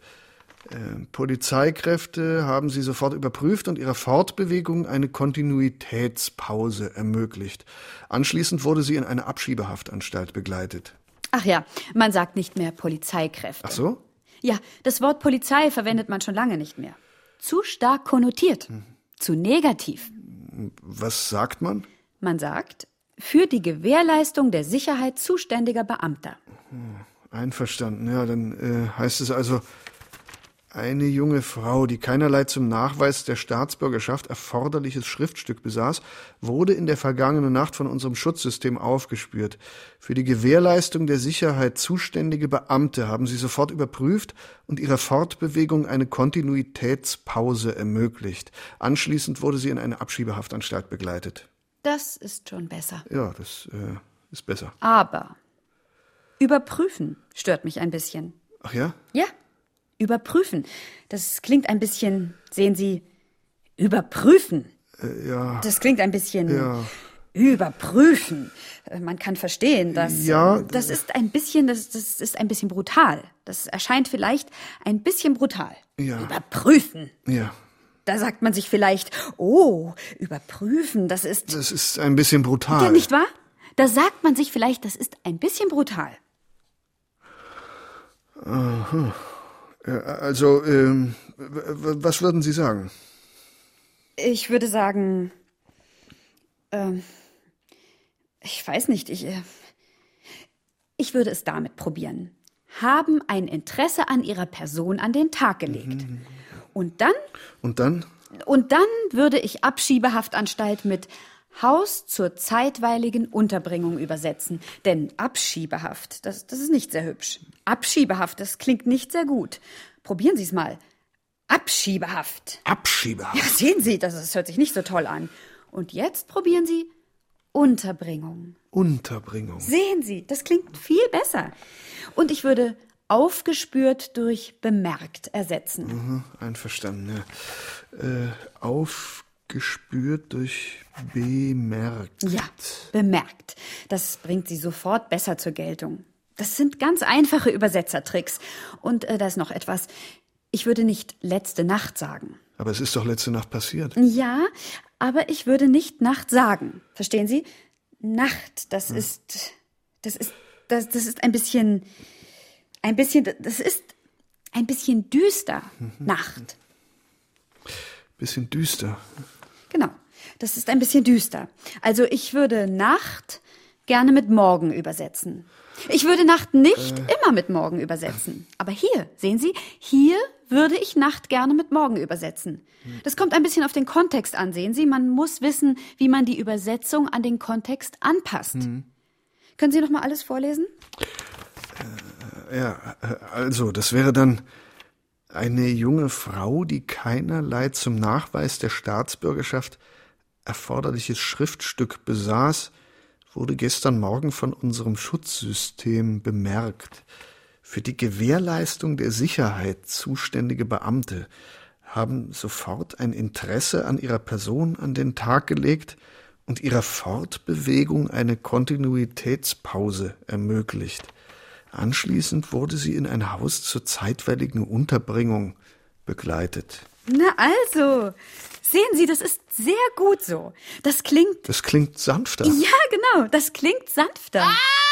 Polizeikräfte haben sie sofort überprüft und ihrer Fortbewegung eine Kontinuitätspause ermöglicht. Anschließend wurde sie in eine Abschiebehaftanstalt begleitet.
Ach ja, man sagt nicht mehr Polizeikräfte.
Ach so?
Ja, das Wort Polizei verwendet man schon lange nicht mehr. Zu stark konnotiert. Zu negativ.
Was sagt man?
Man sagt, für die Gewährleistung der Sicherheit zuständiger Beamter.
Einverstanden. Ja, dann heißt es also, eine junge Frau, die keinerlei zum Nachweis der Staatsbürgerschaft erforderliches Schriftstück besaß, wurde in der vergangenen Nacht von unserem Schutzsystem aufgespürt. Für die Gewährleistung der Sicherheit zuständige Beamte haben sie sofort überprüft und ihrer Fortbewegung eine Kontinuitätspause ermöglicht. Anschließend wurde sie in eine Abschiebehaftanstalt begleitet.
Das ist schon besser.
Ja, das ist besser.
Aber überprüfen stört mich ein bisschen.
Ach ja?
Ja. Überprüfen. Das klingt ein bisschen, sehen Sie, überprüfen.
Ja.
Das klingt ein bisschen
Überprüfen. Man kann verstehen, dass
Ja.
das ist ein bisschen, das ist ein bisschen brutal. Das erscheint vielleicht ein bisschen brutal.
Ja.
Überprüfen.
Ja.
Da sagt man sich vielleicht, oh, überprüfen, das ist...
Das ist ein bisschen brutal.
Ja, nicht wahr? Da sagt man sich vielleicht, das ist ein bisschen brutal.
Aha. Also, was würden Sie sagen?
Ich würde sagen, ich weiß nicht, ich würde es damit probieren. Haben ein Interesse an Ihrer Person an den Tag gelegt. Und dann?
Und dann?
Und dann würde ich Abschiebehaftanstalt mit Haus zur zeitweiligen Unterbringung übersetzen. Denn Abschiebehaft, das ist nicht sehr hübsch. Abschiebehaft, das klingt nicht sehr gut. Probieren Sie es mal. Abschiebehaft.
Abschiebehaft?
Ja, sehen Sie, das hört sich nicht so toll an. Und jetzt probieren Sie Unterbringung.
Unterbringung.
Sehen Sie, das klingt viel besser. Und ich würde aufgespürt durch bemerkt ersetzen.
Mhm, einverstanden, ja. Aufgespürt durch bemerkt.
Ja, bemerkt. Das bringt Sie sofort besser zur Geltung. Das sind ganz einfache Übersetzertricks. Und da ist noch etwas. Ich würde nicht letzte Nacht sagen.
Aber es ist doch letzte Nacht passiert.
Ja, aber ich würde nicht Nacht sagen. Verstehen Sie? Nacht, das ist ein bisschen, das ist ein bisschen düster. Nacht.
Bisschen düster.
Genau.
Das ist ein bisschen düster. Also ich würde Nacht gerne mit Morgen übersetzen. Ich würde Nacht nicht immer mit Morgen übersetzen. Aber hier, sehen Sie, hier würde ich Nacht gerne mit Morgen übersetzen. Das kommt ein bisschen auf den Kontext an, sehen Sie. Man muss wissen, wie man die Übersetzung an den Kontext anpasst. Können Sie noch mal alles vorlesen?
Also, das wäre dann: Eine junge Frau, die keinerlei zum Nachweis der Staatsbürgerschaft erforderliches Schriftstück besaß, wurde gestern Morgen von unserem Schutzsystem bemerkt. Für die Gewährleistung der Sicherheit zuständige Beamte haben sofort ein Interesse an ihrer Person an den Tag gelegt und ihrer Fortbewegung eine Kontinuitätspause ermöglicht. Anschließend wurde sie in ein Haus zur zeitweiligen Unterbringung begleitet.
Na also, sehen Sie, das ist sehr gut so. Das klingt
sanfter.
Ja, genau, das klingt sanfter.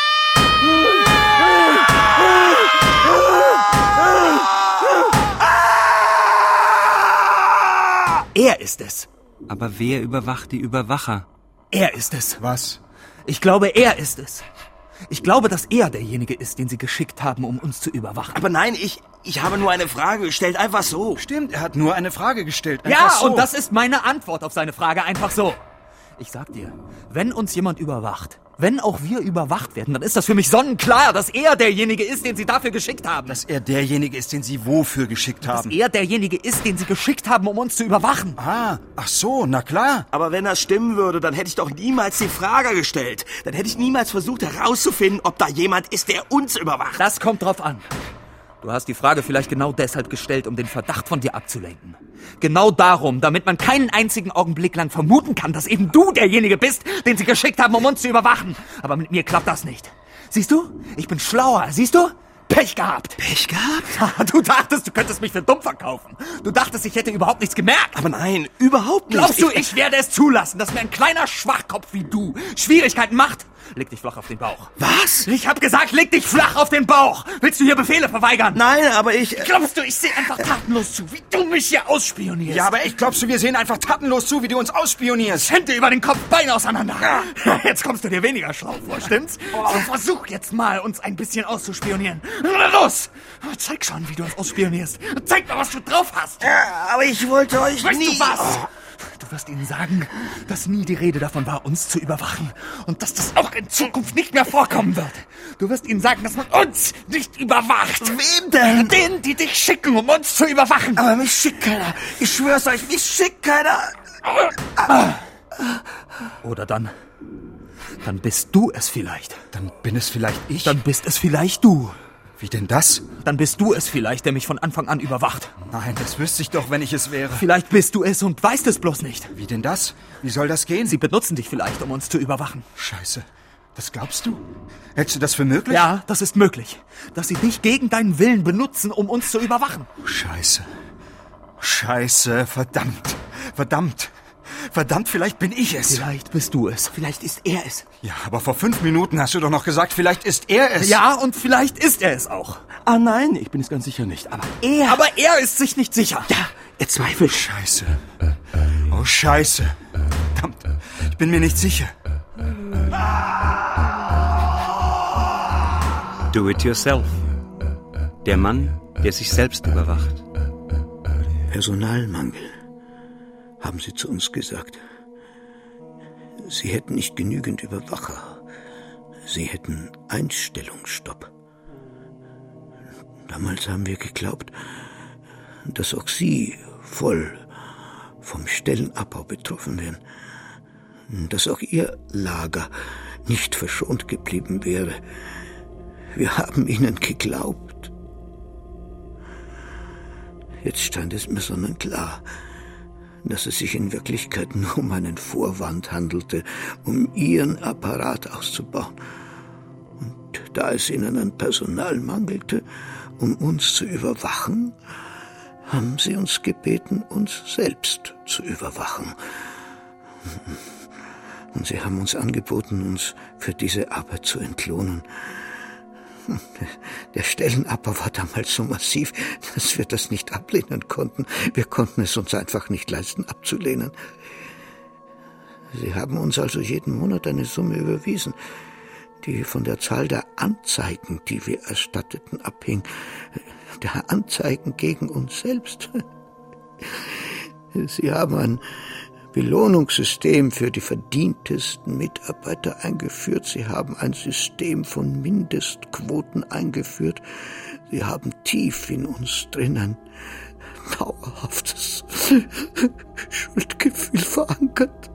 Er ist es.
Aber wer überwacht die Überwacher?
Er ist es.
Was?
Ich glaube, er ist es. Ich glaube, dass er derjenige ist, den Sie geschickt haben, um uns zu überwachen.
Aber nein, ich habe nur eine Frage gestellt, einfach so.
Stimmt, er hat nur eine Frage gestellt.
Ja, so. Und das ist meine Antwort auf seine Frage, einfach so. Ich sag dir, wenn uns jemand überwacht, wenn auch wir überwacht werden, dann ist das für mich sonnenklar, dass er derjenige ist, den Sie dafür geschickt haben.
Dass er derjenige ist, den Sie wofür geschickt haben?
Dass er derjenige ist, den Sie geschickt haben, um uns zu überwachen.
Ach so, na klar.
Aber wenn das stimmen würde, dann hätte ich doch niemals die Frage gestellt. Dann hätte ich niemals versucht herauszufinden, ob da jemand ist, der uns überwacht.
Das kommt drauf an. Du hast die Frage vielleicht genau deshalb gestellt, um den Verdacht von dir abzulenken. Genau darum, damit man keinen einzigen Augenblick lang vermuten kann, dass eben du derjenige bist, den sie geschickt haben, um uns zu überwachen. Aber mit mir klappt das nicht. Siehst du? Ich bin schlauer, siehst du? Pech gehabt.
Pech gehabt?
Du dachtest, du könntest mich für dumm verkaufen. Du dachtest, ich hätte überhaupt nichts gemerkt.
Aber nein, überhaupt nicht.
Glaubst du, ich werde es zulassen, dass mir ein kleiner Schwachkopf wie du Schwierigkeiten macht? Leg dich flach auf den Bauch.
Was?
Ich hab gesagt, leg dich flach auf den Bauch. Willst du hier Befehle verweigern?
Nein, aber ich...
Glaubst du, ich sehe einfach tatenlos zu, wie du mich hier ausspionierst?
Ja, aber glaubst du, wir sehen einfach tatenlos zu, wie du uns ausspionierst?
Hände über den Kopf, Beine auseinander. Ja. Jetzt kommst du dir weniger schlau vor, stimmt's? So, versuch jetzt mal, uns ein bisschen auszuspionieren. Los! Zeig schon, wie du uns ausspionierst. Zeig mal, was du drauf hast.
Ja, aber ich wollte euch
weißt
nie...
du was? Du wirst ihnen sagen, dass nie die Rede davon war, uns zu überwachen. Und dass das auch in Zukunft nicht mehr vorkommen wird. Du wirst ihnen sagen, dass man uns nicht überwacht.
Wem denn?
Denen, die dich schicken, um uns zu überwachen.
Aber mich schickt keiner. Ich schwör's euch, mich schickt keiner.
Oder dann bist du es vielleicht.
Dann bin es vielleicht ich?
Dann bist es vielleicht du.
Wie denn das?
Dann bist du es vielleicht, der mich von Anfang an überwacht.
Nein, das wüsste ich doch, wenn ich es wäre.
Vielleicht bist du es und weißt es bloß nicht.
Wie denn das? Wie soll das gehen?
Sie benutzen dich vielleicht, um uns zu überwachen.
Scheiße. Das glaubst du? Hältst du das für möglich?
Ja, das ist möglich. Dass sie dich gegen deinen Willen benutzen, um uns zu überwachen.
Scheiße. Scheiße, verdammt. Verdammt. Verdammt, vielleicht bin ich es.
Vielleicht bist du es. Vielleicht ist er es.
Ja, aber vor 5 Minuten hast du doch noch gesagt, vielleicht ist er es.
Ja, und vielleicht ist er es auch.
Ah nein, ich bin es ganz sicher nicht. Aber
er ist sich nicht sicher.
Ja, er zweifelt.
Scheiße. Oh, Scheiße. Verdammt, ich bin mir nicht sicher.
Do it yourself. Der Mann, der sich selbst überwacht.
Personalmangel, haben sie zu uns gesagt. Sie hätten nicht genügend Überwacher. Sie hätten Einstellungsstopp. Damals haben wir geglaubt, dass auch Sie voll vom Stellenabbau betroffen wären. Dass auch Ihr Lager nicht verschont geblieben wäre. Wir haben Ihnen geglaubt. Jetzt scheint es mir sonnenklar, dass es sich in Wirklichkeit nur um einen Vorwand handelte, um Ihren Apparat auszubauen. Und da es Ihnen an Personal mangelte, um uns zu überwachen, haben Sie uns gebeten, uns selbst zu überwachen. Und Sie haben uns angeboten, uns für diese Arbeit zu entlohnen. Der Stellenabbau war damals so massiv, dass wir das nicht ablehnen konnten. Wir konnten es uns einfach nicht leisten, abzulehnen. Sie haben uns also jeden Monat eine Summe überwiesen, die von der Zahl der Anzeigen, die wir erstatteten, abhing. Der Anzeigen gegen uns selbst. Sie haben ein Belohnungssystem für die verdientesten Mitarbeiter eingeführt. Sie haben ein System von Mindestquoten eingeführt. Sie haben tief in uns drin ein dauerhaftes Schuldgefühl verankert.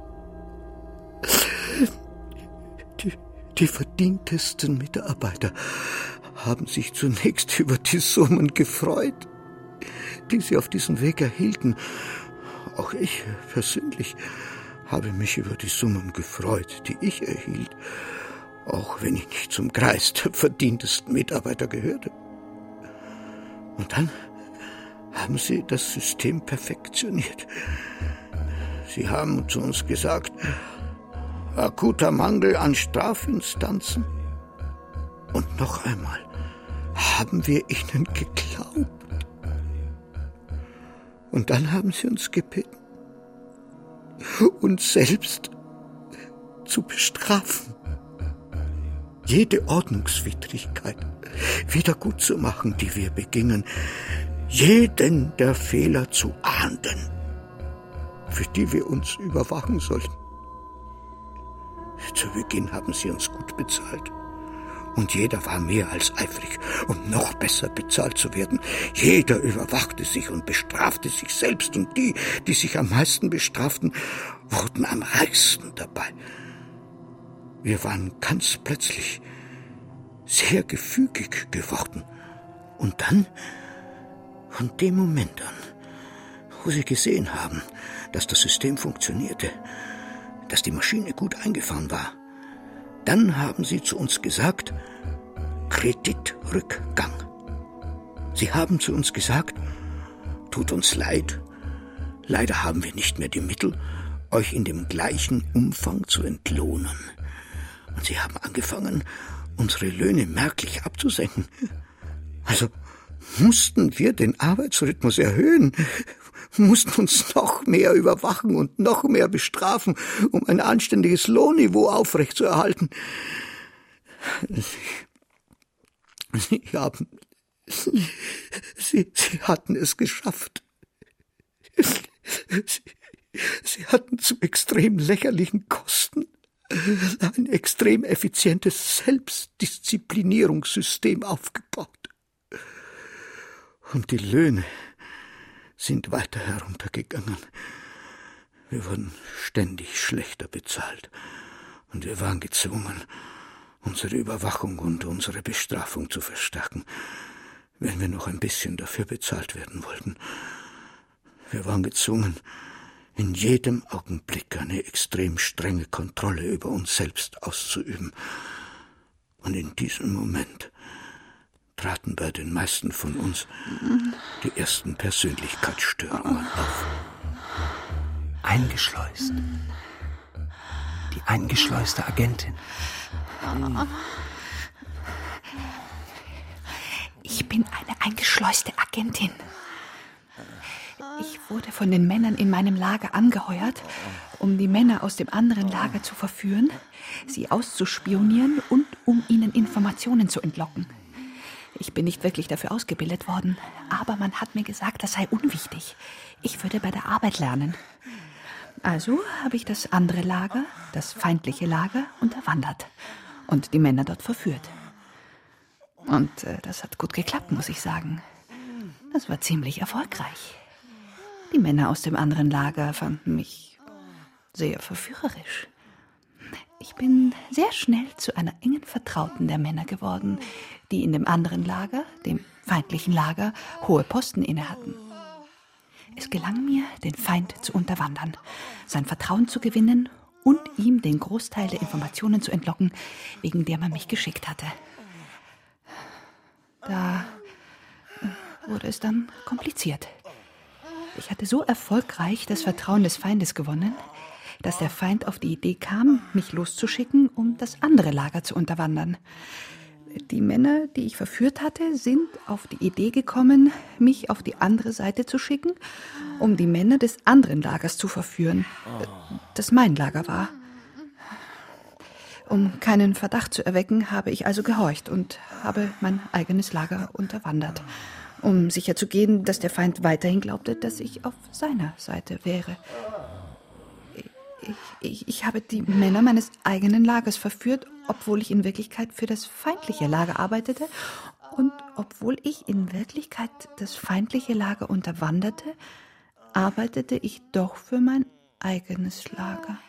Die verdientesten Mitarbeiter haben sich zunächst über die Summen gefreut, die sie auf diesem Weg erhielten. Auch ich persönlich habe mich über die Summen gefreut, die ich erhielt, auch wenn ich nicht zum Kreis der verdientesten Mitarbeiter gehörte. Und dann haben sie das System perfektioniert. Sie haben zu uns gesagt, akuter Mangel an Strafinstanzen. Und noch einmal haben wir ihnen geglaubt. Und dann haben sie uns gebeten, uns selbst zu bestrafen. Jede Ordnungswidrigkeit wieder gut zu machen, die wir begingen. Jeden der Fehler zu ahnden, für die wir uns überwachen sollten. Zu Beginn haben sie uns gut bezahlt. Und jeder war mehr als eifrig, um noch besser bezahlt zu werden. Jeder überwachte sich und bestrafte sich selbst. Und die, die sich am meisten bestraften, wurden am reichsten dabei. Wir waren ganz plötzlich sehr gefügig geworden. Und dann, von dem Moment an, wo sie gesehen haben, dass das System funktionierte, dass die Maschine gut eingefahren war, dann haben sie zu uns gesagt, Kreditrückgang. Sie haben zu uns gesagt, tut uns leid, leider haben wir nicht mehr die Mittel, euch in dem gleichen Umfang zu entlohnen. Und sie haben angefangen, unsere Löhne merklich abzusenken. Also mussten wir den Arbeitsrhythmus erhöhen, mussten uns noch mehr überwachen und noch mehr bestrafen, um ein anständiges Lohnniveau aufrechtzuerhalten. Sie hatten es geschafft. Sie hatten zu extrem lächerlichen Kosten ein extrem effizientes Selbstdisziplinierungssystem aufgebaut. Und die Löhne sind weiter heruntergegangen. Wir wurden ständig schlechter bezahlt. Und wir waren gezwungen, unsere Überwachung und unsere Bestrafung zu verstärken, wenn wir noch ein bisschen dafür bezahlt werden wollten. Wir waren gezwungen, in jedem Augenblick eine extrem strenge Kontrolle über uns selbst auszuüben. Und in diesem Moment traten bei den meisten von uns die ersten Persönlichkeitsstörungen auf.
Eingeschleust. Die eingeschleuste Agentin.
Ich bin eine eingeschleuste Agentin. Ich wurde von den Männern in meinem Lager angeheuert, um die Männer aus dem anderen Lager zu verführen, sie auszuspionieren und um ihnen Informationen zu entlocken. Ich bin nicht wirklich dafür ausgebildet worden, aber man hat mir gesagt, das sei unwichtig. Ich würde bei der Arbeit lernen. Also habe ich das andere Lager, das feindliche Lager, unterwandert und die Männer dort verführt. Und das hat gut geklappt, muss ich sagen. Das war ziemlich erfolgreich. Die Männer aus dem anderen Lager fanden mich sehr verführerisch. Ich bin sehr schnell zu einer engen Vertrauten der Männer geworden, die in dem anderen Lager, dem feindlichen Lager, hohe Posten innehatten. Es gelang mir, den Feind zu unterwandern, sein Vertrauen zu gewinnen und ihm den Großteil der Informationen zu entlocken, wegen der man mich geschickt hatte. Da wurde es dann kompliziert. Ich hatte so erfolgreich das Vertrauen des Feindes gewonnen, dass der Feind auf die Idee kam, mich loszuschicken, um das andere Lager zu unterwandern. Die Männer, die ich verführt hatte, sind auf die Idee gekommen, mich auf die andere Seite zu schicken, um die Männer des anderen Lagers zu verführen, das mein Lager war. Um keinen Verdacht zu erwecken, habe ich also gehorcht und habe mein eigenes Lager unterwandert, um sicherzugehen, dass der Feind weiterhin glaubte, dass ich auf seiner Seite wäre. Ich habe die Männer meines eigenen Lagers verführt, obwohl ich in Wirklichkeit für das feindliche Lager arbeitete und obwohl ich in Wirklichkeit das feindliche Lager unterwanderte, arbeitete ich doch für mein eigenes Lager.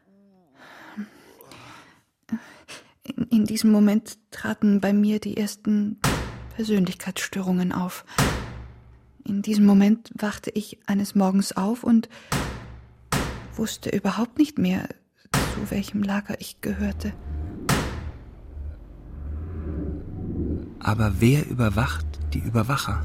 In diesem Moment traten bei mir die ersten Persönlichkeitsstörungen auf. In diesem Moment wachte ich eines Morgens auf und wusste überhaupt nicht mehr, zu welchem Lager ich gehörte.
Aber wer überwacht die Überwacher?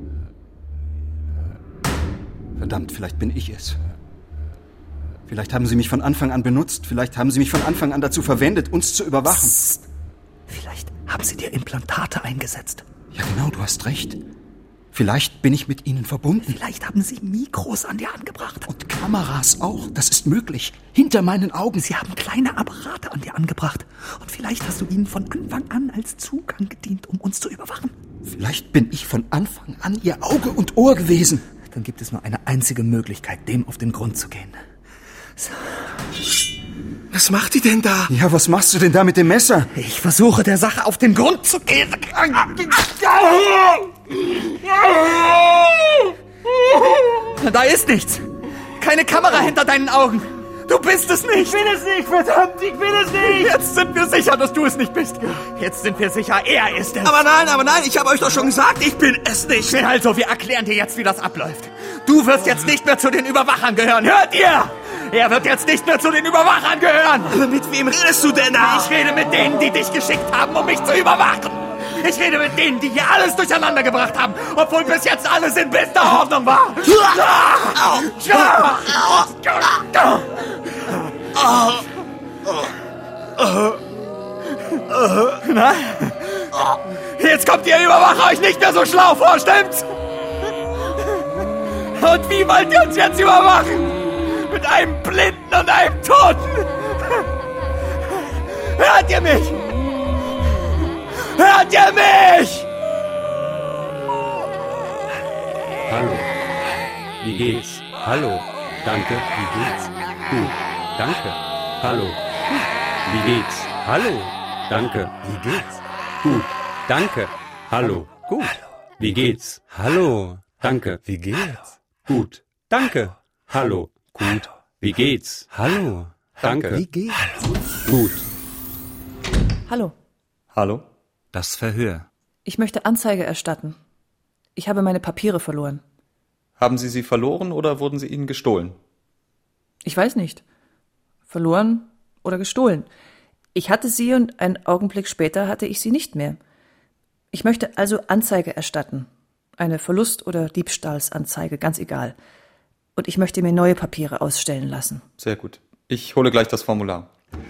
Verdammt, vielleicht bin ich es. Vielleicht haben sie mich von Anfang an benutzt. Vielleicht haben sie mich von Anfang an dazu verwendet, uns zu überwachen.
Psst. Vielleicht haben sie dir Implantate eingesetzt.
Ja, genau, du hast recht. Vielleicht bin ich mit ihnen verbunden.
Vielleicht haben sie Mikros an dir angebracht.
Und Kameras auch, das ist möglich. Hinter meinen Augen.
Sie haben kleine Apparate an dir angebracht. Und vielleicht hast du ihnen von Anfang an als Zugang gedient, um uns zu überwachen.
Vielleicht bin ich von Anfang an ihr Auge und Ohr gewesen.
Dann gibt es nur eine einzige Möglichkeit, dem auf den Grund zu gehen. So.
Was macht die denn da?
Ja, was machst du denn da mit dem Messer?
Ich versuche der Sache auf den Grund zu gehen. Da ist nichts. Keine Kamera hinter deinen Augen. Du bist es nicht.
Ich bin es nicht, verdammt, ich bin es nicht.
Jetzt sind wir sicher, dass du es nicht bist. Jetzt sind wir sicher, er ist es.
Aber nein, ich habe euch doch schon gesagt, ich bin es nicht.
Also, wir erklären dir jetzt, wie das abläuft. Du wirst jetzt nicht mehr zu den Überwachern gehören. Hört ihr? Er wird jetzt nicht mehr zu den Überwachern gehören.
Aber mit wem redest du denn da?
Ich rede mit denen, die dich geschickt haben, um mich zu überwachen. Ich rede mit denen, die hier alles durcheinander gebracht haben, obwohl bis jetzt alles in bester Ordnung war. Na? Jetzt kommt ihr Überwacher euch nicht mehr so schlau vor, stimmt's? Und wie wollt ihr uns jetzt überwachen? Mit einem Blinden und einem Toten? Hört ihr mich? Hört ihr mich?
Hallo. Wie geht's? Hallo. Danke. Wie geht's? Gut. Danke. Hallo. Wie geht's? Hallo. Danke. Wie geht's? Gut. Danke. Hallo. Gut. Wie geht's? Hallo. Danke. Wie geht's? Gut. Danke. Hallo. Gut. Wie geht's? Hallo. Danke.
Wie geht's?
Gut.
Hallo.
Hallo?
Das Verhör.
Ich möchte Anzeige erstatten. Ich habe meine Papiere verloren.
Haben Sie sie verloren oder wurden sie Ihnen gestohlen?
Ich weiß nicht. Verloren oder gestohlen. Ich hatte sie und einen Augenblick später hatte ich sie nicht mehr. Ich möchte also Anzeige erstatten. Eine Verlust- oder Diebstahlsanzeige, ganz egal. Und ich möchte mir neue Papiere ausstellen lassen.
Sehr gut. Ich hole gleich das Formular.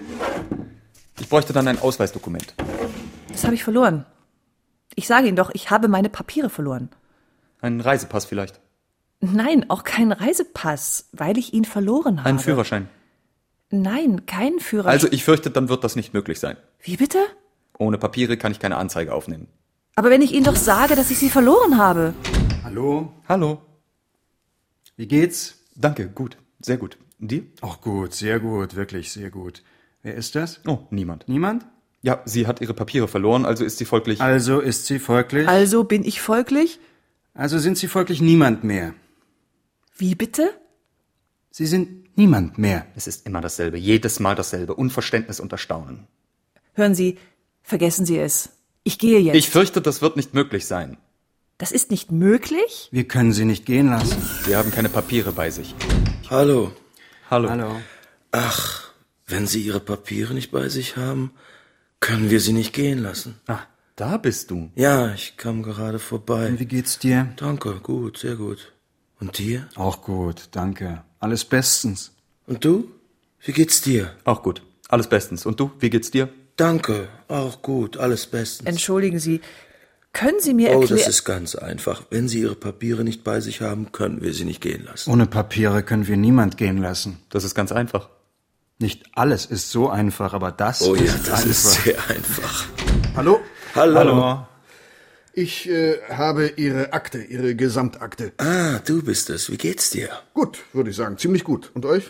Ich bräuchte dann ein Ausweisdokument.
Das habe ich verloren. Ich sage Ihnen doch, ich habe meine Papiere verloren.
Einen Reisepass vielleicht?
Nein, auch keinen Reisepass, weil ich ihn verloren habe.
Einen Führerschein?
Nein, keinen Führerschein.
Also ich fürchte, dann wird das nicht möglich sein.
Wie bitte?
Ohne Papiere kann ich keine Anzeige aufnehmen.
Aber wenn ich Ihnen doch sage, dass ich sie verloren habe.
Hallo?
Hallo.
Wie geht's?
Danke, gut. Sehr gut. Und dir?
Auch gut, sehr gut, wirklich sehr gut. Wer ist das?
Oh, niemand.
Niemand?
Ja, sie hat ihre Papiere verloren, also ist sie folglich...
Also ist sie folglich?
Also bin ich folglich?
Also sind Sie folglich niemand mehr.
Wie bitte?
Sie sind niemand mehr.
Es ist immer dasselbe, jedes Mal dasselbe. Unverständnis und Erstaunen.
Hören Sie, vergessen Sie es. Ich gehe jetzt.
Ich fürchte, das wird nicht möglich sein.
Das ist nicht möglich?
Wir können Sie nicht gehen lassen.
Sie haben keine Papiere bei sich.
Hallo.
Hallo.
Hallo.
Ach, wenn Sie Ihre Papiere nicht bei sich haben, können wir Sie nicht gehen lassen.
Ah, da bist du.
Ja, ich kam gerade vorbei.
Und wie geht's dir?
Danke, gut, sehr gut. Und dir?
Auch gut, danke. Alles bestens.
Und du? Wie geht's dir?
Auch gut. Alles bestens. Und du, wie geht's dir?
Danke, auch gut, alles bestens.
Entschuldigen Sie, können Sie mir
Oh,
erklären...
das ist ganz einfach. Wenn Sie Ihre Papiere nicht bei sich haben, können wir Sie nicht gehen lassen.
Ohne Papiere können wir niemand gehen lassen.
Das ist ganz einfach.
Nicht alles ist so einfach, aber das
Oh ja,
ist
das
einfach.
ist sehr einfach.
Hallo?
Hallo.
Ich habe Ihre Akte, Ihre Gesamtakte.
Ah, du bist es. Wie geht's dir?
Gut, würde ich sagen. Ziemlich gut. Und euch?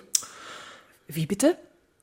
Wie bitte?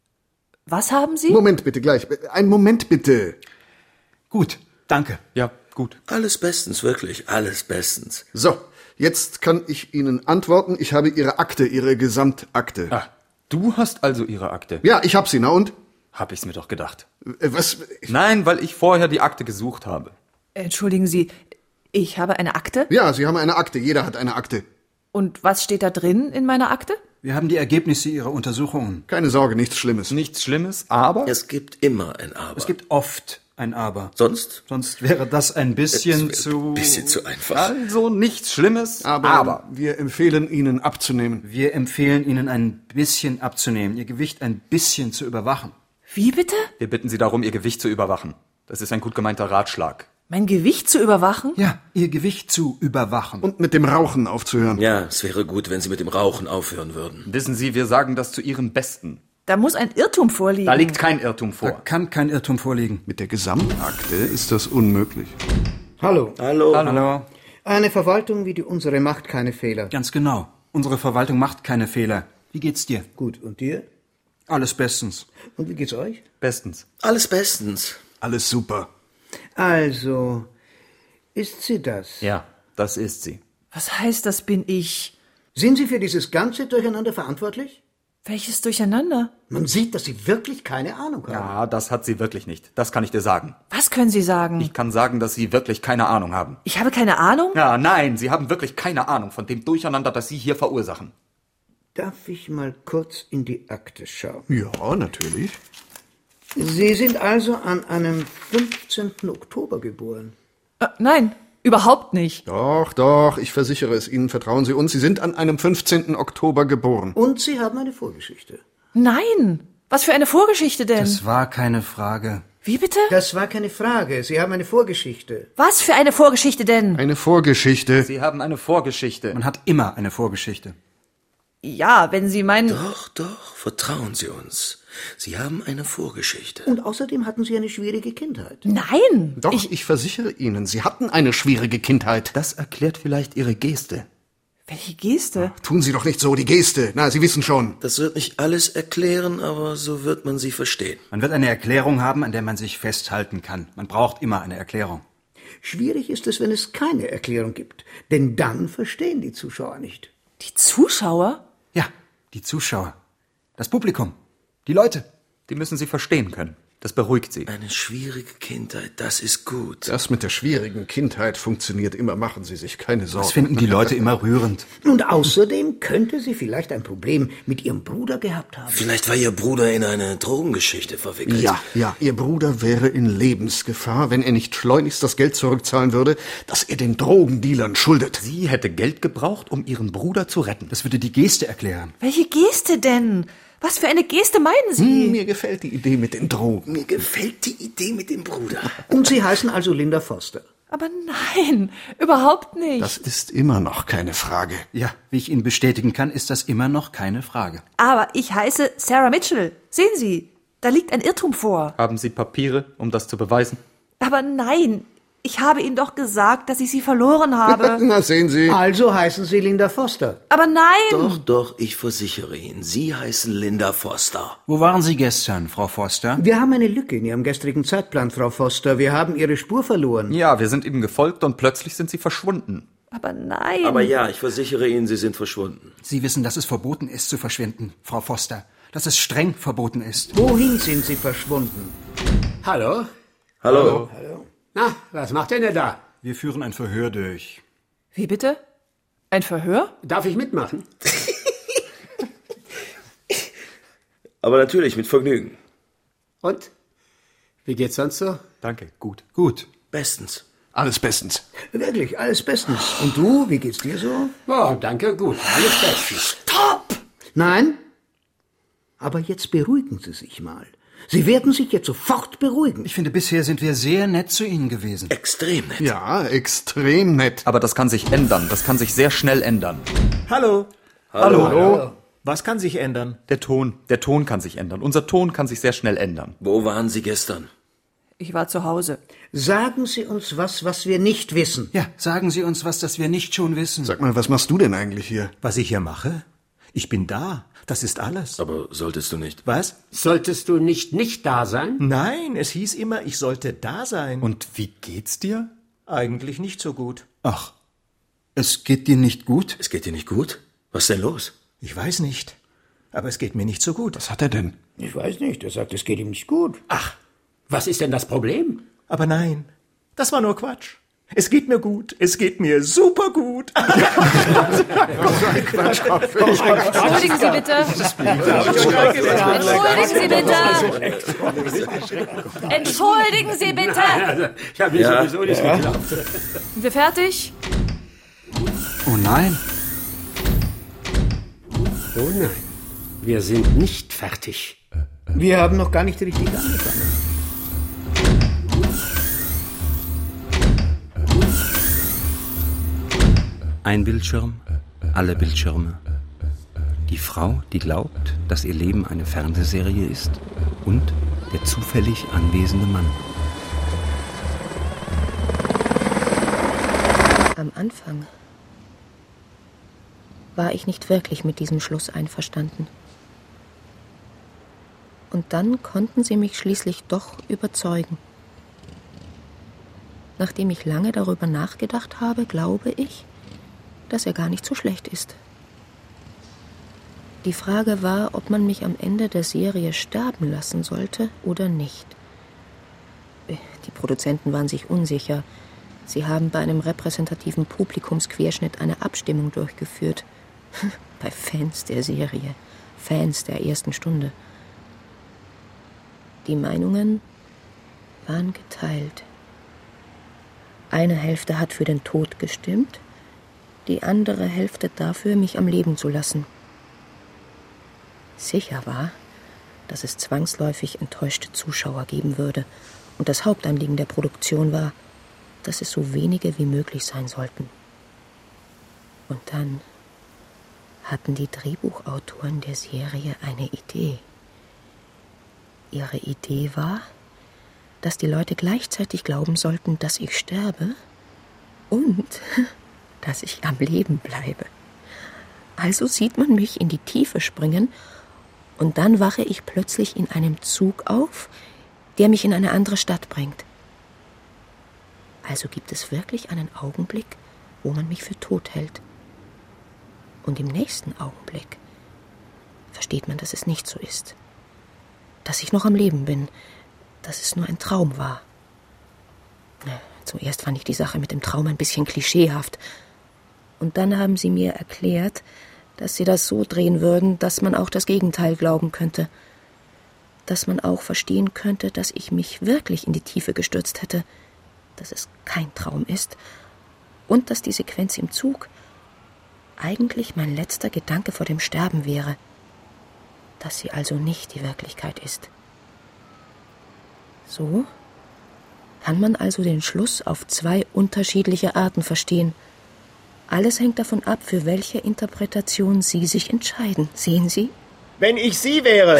Was haben Sie?
Moment bitte, gleich. Einen Moment bitte.
Gut, danke.
Ja, gut.
Alles bestens, wirklich. Alles bestens.
So, jetzt kann ich Ihnen antworten. Ich habe Ihre Akte, Ihre Gesamtakte.
Ah, du hast also Ihre Akte?
Ja, ich hab sie, na und?
Hab ich's mir doch gedacht.
Was?
Nein, weil ich vorher die Akte gesucht habe.
Entschuldigen Sie, ich habe eine Akte?
Ja, Sie haben eine Akte. Jeder hat eine Akte.
Und was steht da drin in meiner Akte?
Wir haben die Ergebnisse Ihrer Untersuchungen.
Keine Sorge, nichts Schlimmes.
Nichts Schlimmes, aber...
Es gibt immer ein Aber.
Es gibt oft ein Aber.
Sonst?
Sonst wäre das ein bisschen
Ein bisschen zu einfach.
Also nichts Schlimmes,
Aber wir empfehlen Ihnen abzunehmen.
Wir empfehlen Ihnen ein bisschen abzunehmen, Ihr Gewicht ein bisschen zu überwachen.
Wie bitte?
Wir bitten Sie darum, Ihr Gewicht zu überwachen. Das ist ein gut gemeinter Ratschlag.
Mein Gewicht zu überwachen?
Ja, Ihr Gewicht zu überwachen.
Und mit dem Rauchen aufzuhören.
Ja, es wäre gut, wenn Sie mit dem Rauchen aufhören würden.
Wissen Sie, wir sagen das zu Ihrem Besten.
Da muss ein Irrtum vorliegen.
Da liegt kein Irrtum
Da
vor.
kann kein Irrtum vorliegen.
Mit der Gesamtakte ist das unmöglich.
Hallo.
Hallo.
Hallo.
Eine Verwaltung wie die unsere macht keine Fehler.
Ganz genau. Unsere Verwaltung macht keine Fehler. Wie geht's dir?
Gut, und dir?
Alles bestens.
Und wie geht's euch?
Bestens.
Alles bestens.
Alles super.
Also, ist sie das?
Ja, das ist sie.
Was heißt, das bin ich?
Sind Sie für dieses ganze Durcheinander verantwortlich?
Welches Durcheinander?
Man sieht, dass Sie wirklich keine Ahnung haben.
Ja, das hat sie wirklich nicht. Das kann ich dir sagen.
Was können Sie sagen?
Ich kann sagen, dass Sie wirklich keine Ahnung haben.
Ich habe keine Ahnung?
Ja, nein, Sie haben wirklich keine Ahnung von dem Durcheinander, das Sie hier verursachen.
Darf ich mal kurz in die Akte schauen?
Ja, natürlich.
Sie sind also an einem 15. Oktober geboren.
Nein, überhaupt nicht.
Doch, ich versichere es Ihnen, vertrauen Sie uns. Sie sind an einem 15. Oktober geboren.
Und Sie haben eine Vorgeschichte.
Nein. Was für eine Vorgeschichte denn?
Das war keine Frage.
Wie bitte?
Das war keine Frage. Sie haben eine Vorgeschichte.
Was für eine Vorgeschichte denn?
Eine Vorgeschichte.
Sie haben eine Vorgeschichte.
Man hat immer eine Vorgeschichte.
Ja, wenn Sie meinen...
Doch, vertrauen Sie uns. Sie haben eine Vorgeschichte.
Und außerdem hatten Sie eine schwierige Kindheit.
Nein.
Doch, ich versichere Ihnen, Sie hatten eine schwierige Kindheit.
Das erklärt vielleicht Ihre Geste.
Welche Geste?
Tun Sie doch nicht so, die Geste. Na, Sie wissen schon.
Das wird nicht alles erklären, aber so wird man sie verstehen.
Man wird eine Erklärung haben, an der man sich festhalten kann. Man braucht immer eine Erklärung.
Schwierig ist es, wenn es keine Erklärung gibt. Denn dann verstehen die Zuschauer nicht.
Die Zuschauer?
Ja, die Zuschauer. Das Publikum. Die Leute.
Die müssen Sie verstehen können. Das beruhigt Sie.
Eine schwierige Kindheit, das ist gut.
Das mit der schwierigen Kindheit funktioniert immer, machen Sie sich keine Sorgen.
Das finden die Leute immer rührend.
Und außerdem könnte sie vielleicht ein Problem mit ihrem Bruder gehabt haben.
Vielleicht war Ihr Bruder in eine Drogengeschichte verwickelt.
Ja, Ihr Bruder wäre in Lebensgefahr, wenn er nicht schleunigst das Geld zurückzahlen würde, das er den Drogendealern schuldet.
Sie hätte Geld gebraucht, um Ihren Bruder zu retten.
Das würde die Geste erklären.
Welche Geste denn? Was für eine Geste meinen Sie?
Mir gefällt die Idee mit den Drogen.
Mir gefällt die Idee mit dem Bruder.
Und Sie heißen also Linda Foster.
Aber nein, überhaupt nicht.
Das ist immer noch keine Frage.
Ja, wie ich Ihnen bestätigen kann, ist das immer noch keine Frage.
Aber ich heiße Sarah Mitchell. Sehen Sie, da liegt ein Irrtum vor.
Haben Sie Papiere, um das zu beweisen?
Aber nein, ich habe Ihnen doch gesagt, dass ich Sie verloren habe.
Na, sehen Sie.
Also heißen Sie Linda Foster.
Aber nein!
Doch, ich versichere Ihnen, Sie heißen Linda Foster.
Wo waren Sie gestern, Frau Foster?
Wir haben eine Lücke in Ihrem gestrigen Zeitplan, Frau Foster. Wir haben Ihre Spur verloren.
Ja, wir sind Ihnen gefolgt und plötzlich sind Sie verschwunden.
Aber nein!
Aber ja, ich versichere Ihnen, Sie sind verschwunden.
Sie wissen, dass es verboten ist, zu verschwinden, Frau Foster. Dass es streng verboten ist.
Wohin sind Sie verschwunden?
Hallo?
Hallo.
Na, was macht denn da?
Wir führen ein Verhör durch.
Wie bitte? Ein Verhör?
Darf ich mitmachen?
Aber natürlich, mit Vergnügen.
Und? Wie geht's sonst so?
Danke, gut.
Gut.
Bestens.
Alles bestens.
Wirklich, alles bestens. Und du, wie geht's dir so?
Oh, danke, gut. Alles bestens.
Stopp! Nein? Aber jetzt beruhigen Sie sich mal. Sie werden sich jetzt sofort beruhigen.
Ich finde, bisher sind wir sehr nett zu Ihnen gewesen.
Extrem nett.
Ja, extrem nett.
Aber das kann sich ändern. Das kann sich sehr schnell ändern.
Hallo.
Hallo.
Was kann sich ändern?
Der Ton. Der Ton kann sich ändern. Unser Ton kann sich sehr schnell ändern.
Wo waren Sie gestern?
Ich war zu Hause.
Sagen Sie uns was wir nicht wissen.
Ja, sagen Sie uns was, das wir nicht schon wissen.
Sag mal, was machst du denn eigentlich hier?
Was ich hier mache? Ich bin da. Das ist alles.
Aber solltest du nicht?
Was?
Solltest du nicht da sein?
Nein, es hieß immer, ich sollte da sein.
Und wie geht's dir?
Eigentlich nicht so gut.
Ach, es geht dir nicht gut?
Es geht dir nicht gut? Was ist denn los?
Ich weiß nicht. Aber es geht mir nicht so gut.
Was hat er denn?
Ich weiß nicht. Er sagt, es geht ihm nicht gut. Ach, was ist denn das Problem?
Aber nein, das war nur Quatsch. Es geht mir gut. Es geht mir super gut.
Entschuldigen Sie bitte. Entschuldigen Sie bitte.
Ich habe mir sowieso nicht geglaubt.
Sind wir fertig?
Oh nein.
Oh nein, wir sind nicht fertig.
Wir haben noch gar nicht richtig angefangen.
Ein Bildschirm, alle Bildschirme. Die Frau, die glaubt, dass ihr Leben eine Fernsehserie ist, und der zufällig anwesende Mann.
Am Anfang war ich nicht wirklich mit diesem Schluss einverstanden. Und dann konnten sie mich schließlich doch überzeugen. Nachdem ich lange darüber nachgedacht habe, glaube ich, dass er gar nicht so schlecht ist. Die Frage war, ob man mich am Ende der Serie sterben lassen sollte oder nicht. Die Produzenten waren sich unsicher. Sie haben bei einem repräsentativen Publikumsquerschnitt eine Abstimmung durchgeführt. Bei Fans der Serie, Fans der ersten Stunde. Die Meinungen waren geteilt. Eine Hälfte hat für den Tod gestimmt, die andere Hälfte dafür, mich am Leben zu lassen. Sicher war, dass es zwangsläufig enttäuschte Zuschauer geben würde, und das Hauptanliegen der Produktion war, dass es so wenige wie möglich sein sollten. Und dann hatten die Drehbuchautoren der Serie eine Idee. Ihre Idee war, dass die Leute gleichzeitig glauben sollten, dass ich sterbe und dass ich am Leben bleibe. Also sieht man mich in die Tiefe springen und dann wache ich plötzlich in einem Zug auf, der mich in eine andere Stadt bringt. Also gibt es wirklich einen Augenblick, wo man mich für tot hält. Und im nächsten Augenblick versteht man, dass es nicht so ist. Dass ich noch am Leben bin, dass es nur ein Traum war. Zuerst fand ich die Sache mit dem Traum ein bisschen klischeehaft. Und dann haben sie mir erklärt, dass sie das so drehen würden, dass man auch das Gegenteil glauben könnte. Dass man auch verstehen könnte, dass ich mich wirklich in die Tiefe gestürzt hätte, dass es kein Traum ist und dass die Sequenz im Zug eigentlich mein letzter Gedanke vor dem Sterben wäre, dass sie also nicht die Wirklichkeit ist. So kann man also den Schluss auf zwei unterschiedliche Arten verstehen. Alles hängt davon ab, für welche Interpretation Sie sich entscheiden. Sehen Sie?
Wenn ich Sie wäre,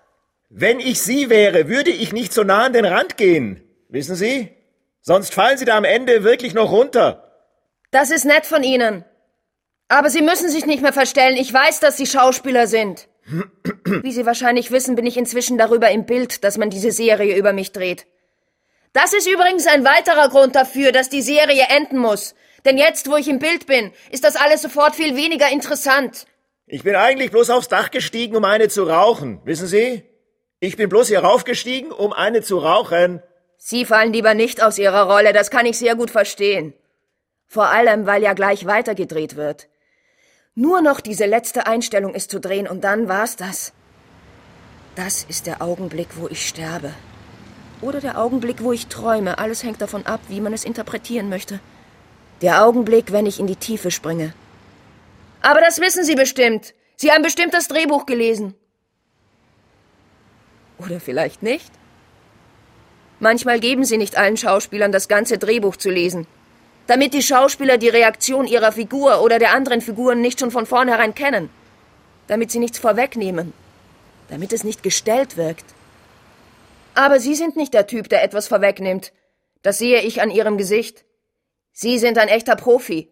würde ich nicht so nah an den Rand gehen. Wissen Sie? Sonst fallen Sie da am Ende wirklich noch runter.
Das ist nett von Ihnen. Aber Sie müssen sich nicht mehr verstellen. Ich weiß, dass Sie Schauspieler sind. Wie Sie wahrscheinlich wissen, bin ich inzwischen darüber im Bild, dass man diese Serie über mich dreht. Das ist übrigens ein weiterer Grund dafür, dass die Serie enden muss. Denn jetzt, wo ich im Bild bin, ist das alles sofort viel weniger interessant.
Ich bin eigentlich bloß aufs Dach gestiegen, um eine zu rauchen. Wissen Sie? Ich bin bloß hier raufgestiegen, um eine zu rauchen.
Sie fallen lieber nicht aus Ihrer Rolle, das kann ich sehr gut verstehen. Vor allem, weil ja gleich weitergedreht wird. Nur noch diese letzte Einstellung ist zu drehen und dann war's das. Das ist der Augenblick, wo ich sterbe. Oder der Augenblick, wo ich träume. Alles hängt davon ab, wie man es interpretieren möchte. Der Augenblick, wenn ich in die Tiefe springe. Aber das wissen Sie bestimmt. Sie haben bestimmt das Drehbuch gelesen. Oder vielleicht nicht. Manchmal geben sie nicht allen Schauspielern das ganze Drehbuch zu lesen, damit die Schauspieler die Reaktion ihrer Figur oder der anderen Figuren nicht schon von vornherein kennen, damit sie nichts vorwegnehmen, damit es nicht gestellt wirkt. Aber Sie sind nicht der Typ, der etwas vorwegnimmt. Das sehe ich an Ihrem Gesicht. Sie sind ein echter Profi.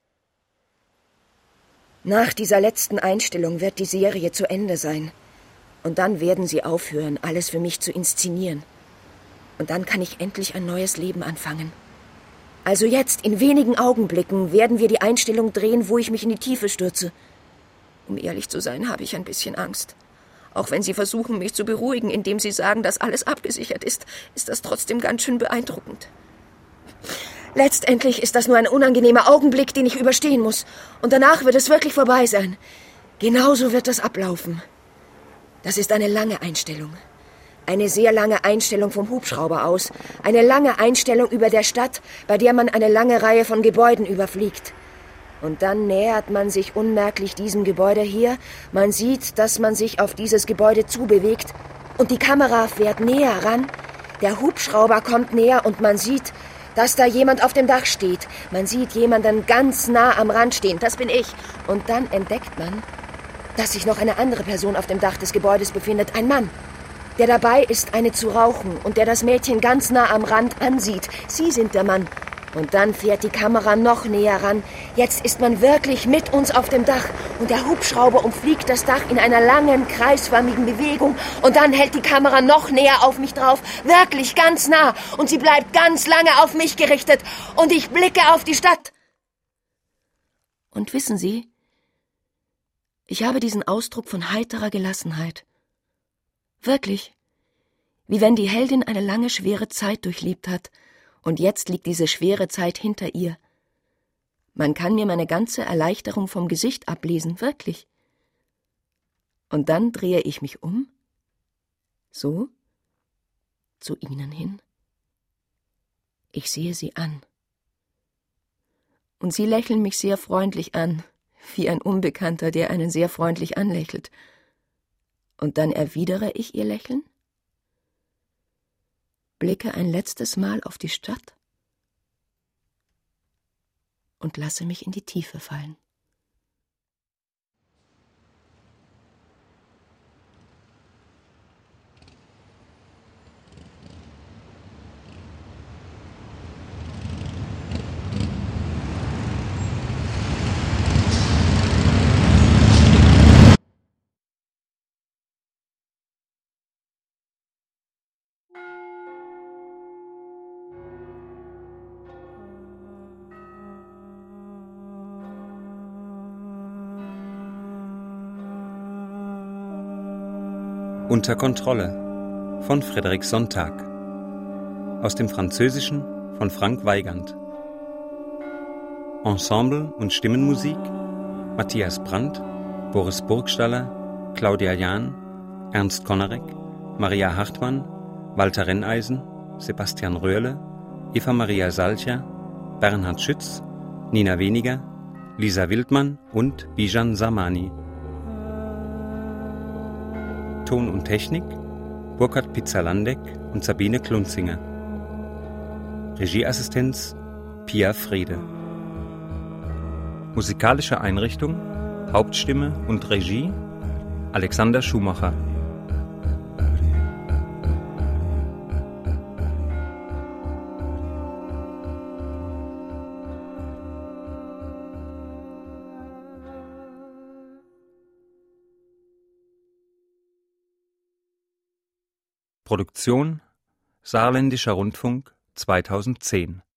Nach dieser letzten Einstellung wird die Serie zu Ende sein. Und dann werden Sie aufhören, alles für mich zu inszenieren. Und dann kann ich endlich ein neues Leben anfangen. Also jetzt, in wenigen Augenblicken, werden wir die Einstellung drehen, wo ich mich in die Tiefe stürze. Um ehrlich zu sein, habe ich ein bisschen Angst. Auch wenn Sie versuchen, mich zu beruhigen, indem Sie sagen, dass alles abgesichert ist, ist das trotzdem ganz schön beeindruckend. Letztendlich ist das nur ein unangenehmer Augenblick, den ich überstehen muss. Und danach wird es wirklich vorbei sein. Genauso wird das ablaufen. Das ist eine lange Einstellung. Eine sehr lange Einstellung vom Hubschrauber aus. Eine lange Einstellung über der Stadt, bei der man eine lange Reihe von Gebäuden überfliegt. Und dann nähert man sich unmerklich diesem Gebäude hier. Man sieht, dass man sich auf dieses Gebäude zubewegt. Und die Kamera fährt näher ran. Der Hubschrauber kommt näher und man sieht, dass da jemand auf dem Dach steht. Man sieht jemanden ganz nah am Rand stehen. Das bin ich. Und dann entdeckt man, dass sich noch eine andere Person auf dem Dach des Gebäudes befindet. Ein Mann, der dabei ist, eine zu rauchen und der das Mädchen ganz nah am Rand ansieht. Sie sind der Mann. Und dann fährt die Kamera noch näher ran. Jetzt ist man wirklich mit uns auf dem Dach. Und der Hubschrauber umfliegt das Dach in einer langen, kreisförmigen Bewegung. Und dann hält die Kamera noch näher auf mich drauf. Wirklich ganz nah. Und sie bleibt ganz lange auf mich gerichtet. Und ich blicke auf die Stadt. Und wissen Sie, ich habe diesen Ausdruck von heiterer Gelassenheit. Wirklich. Wie wenn die Heldin eine lange, schwere Zeit durchlebt hat. Und jetzt liegt diese schwere Zeit hinter ihr. Man kann mir meine ganze Erleichterung vom Gesicht ablesen, wirklich. Und dann drehe ich mich um, so, zu Ihnen hin. Ich sehe Sie an. Und Sie lächeln mich sehr freundlich an, wie ein Unbekannter, der einen sehr freundlich anlächelt. Und dann erwidere ich Ihr Lächeln, blicke ein letztes Mal auf die Stadt und lasse mich in die Tiefe fallen.
Unter Kontrolle von Frédéric Sontag. Aus dem Französischen von Frank Weigand. Ensemble und Stimmenmusik Matthias Brandt, Boris Burgstaller, Claudia Jahn, Ernst Konarek, Maria Hartmann, Walter Renneisen, Sebastian Röhrle, Eva-Maria Salcher, Bernhard Schütz, Nina Weniger, Lisa Wildmann und Bijan Samani. Ton und Technik Burkhard Pizzalandek und Sabine Klunzinger. Regieassistenz Pia Frede. Musikalische Einrichtung, Hauptstimme und Regie Alexander Schumacher. Produktion Saarländischer Rundfunk 2010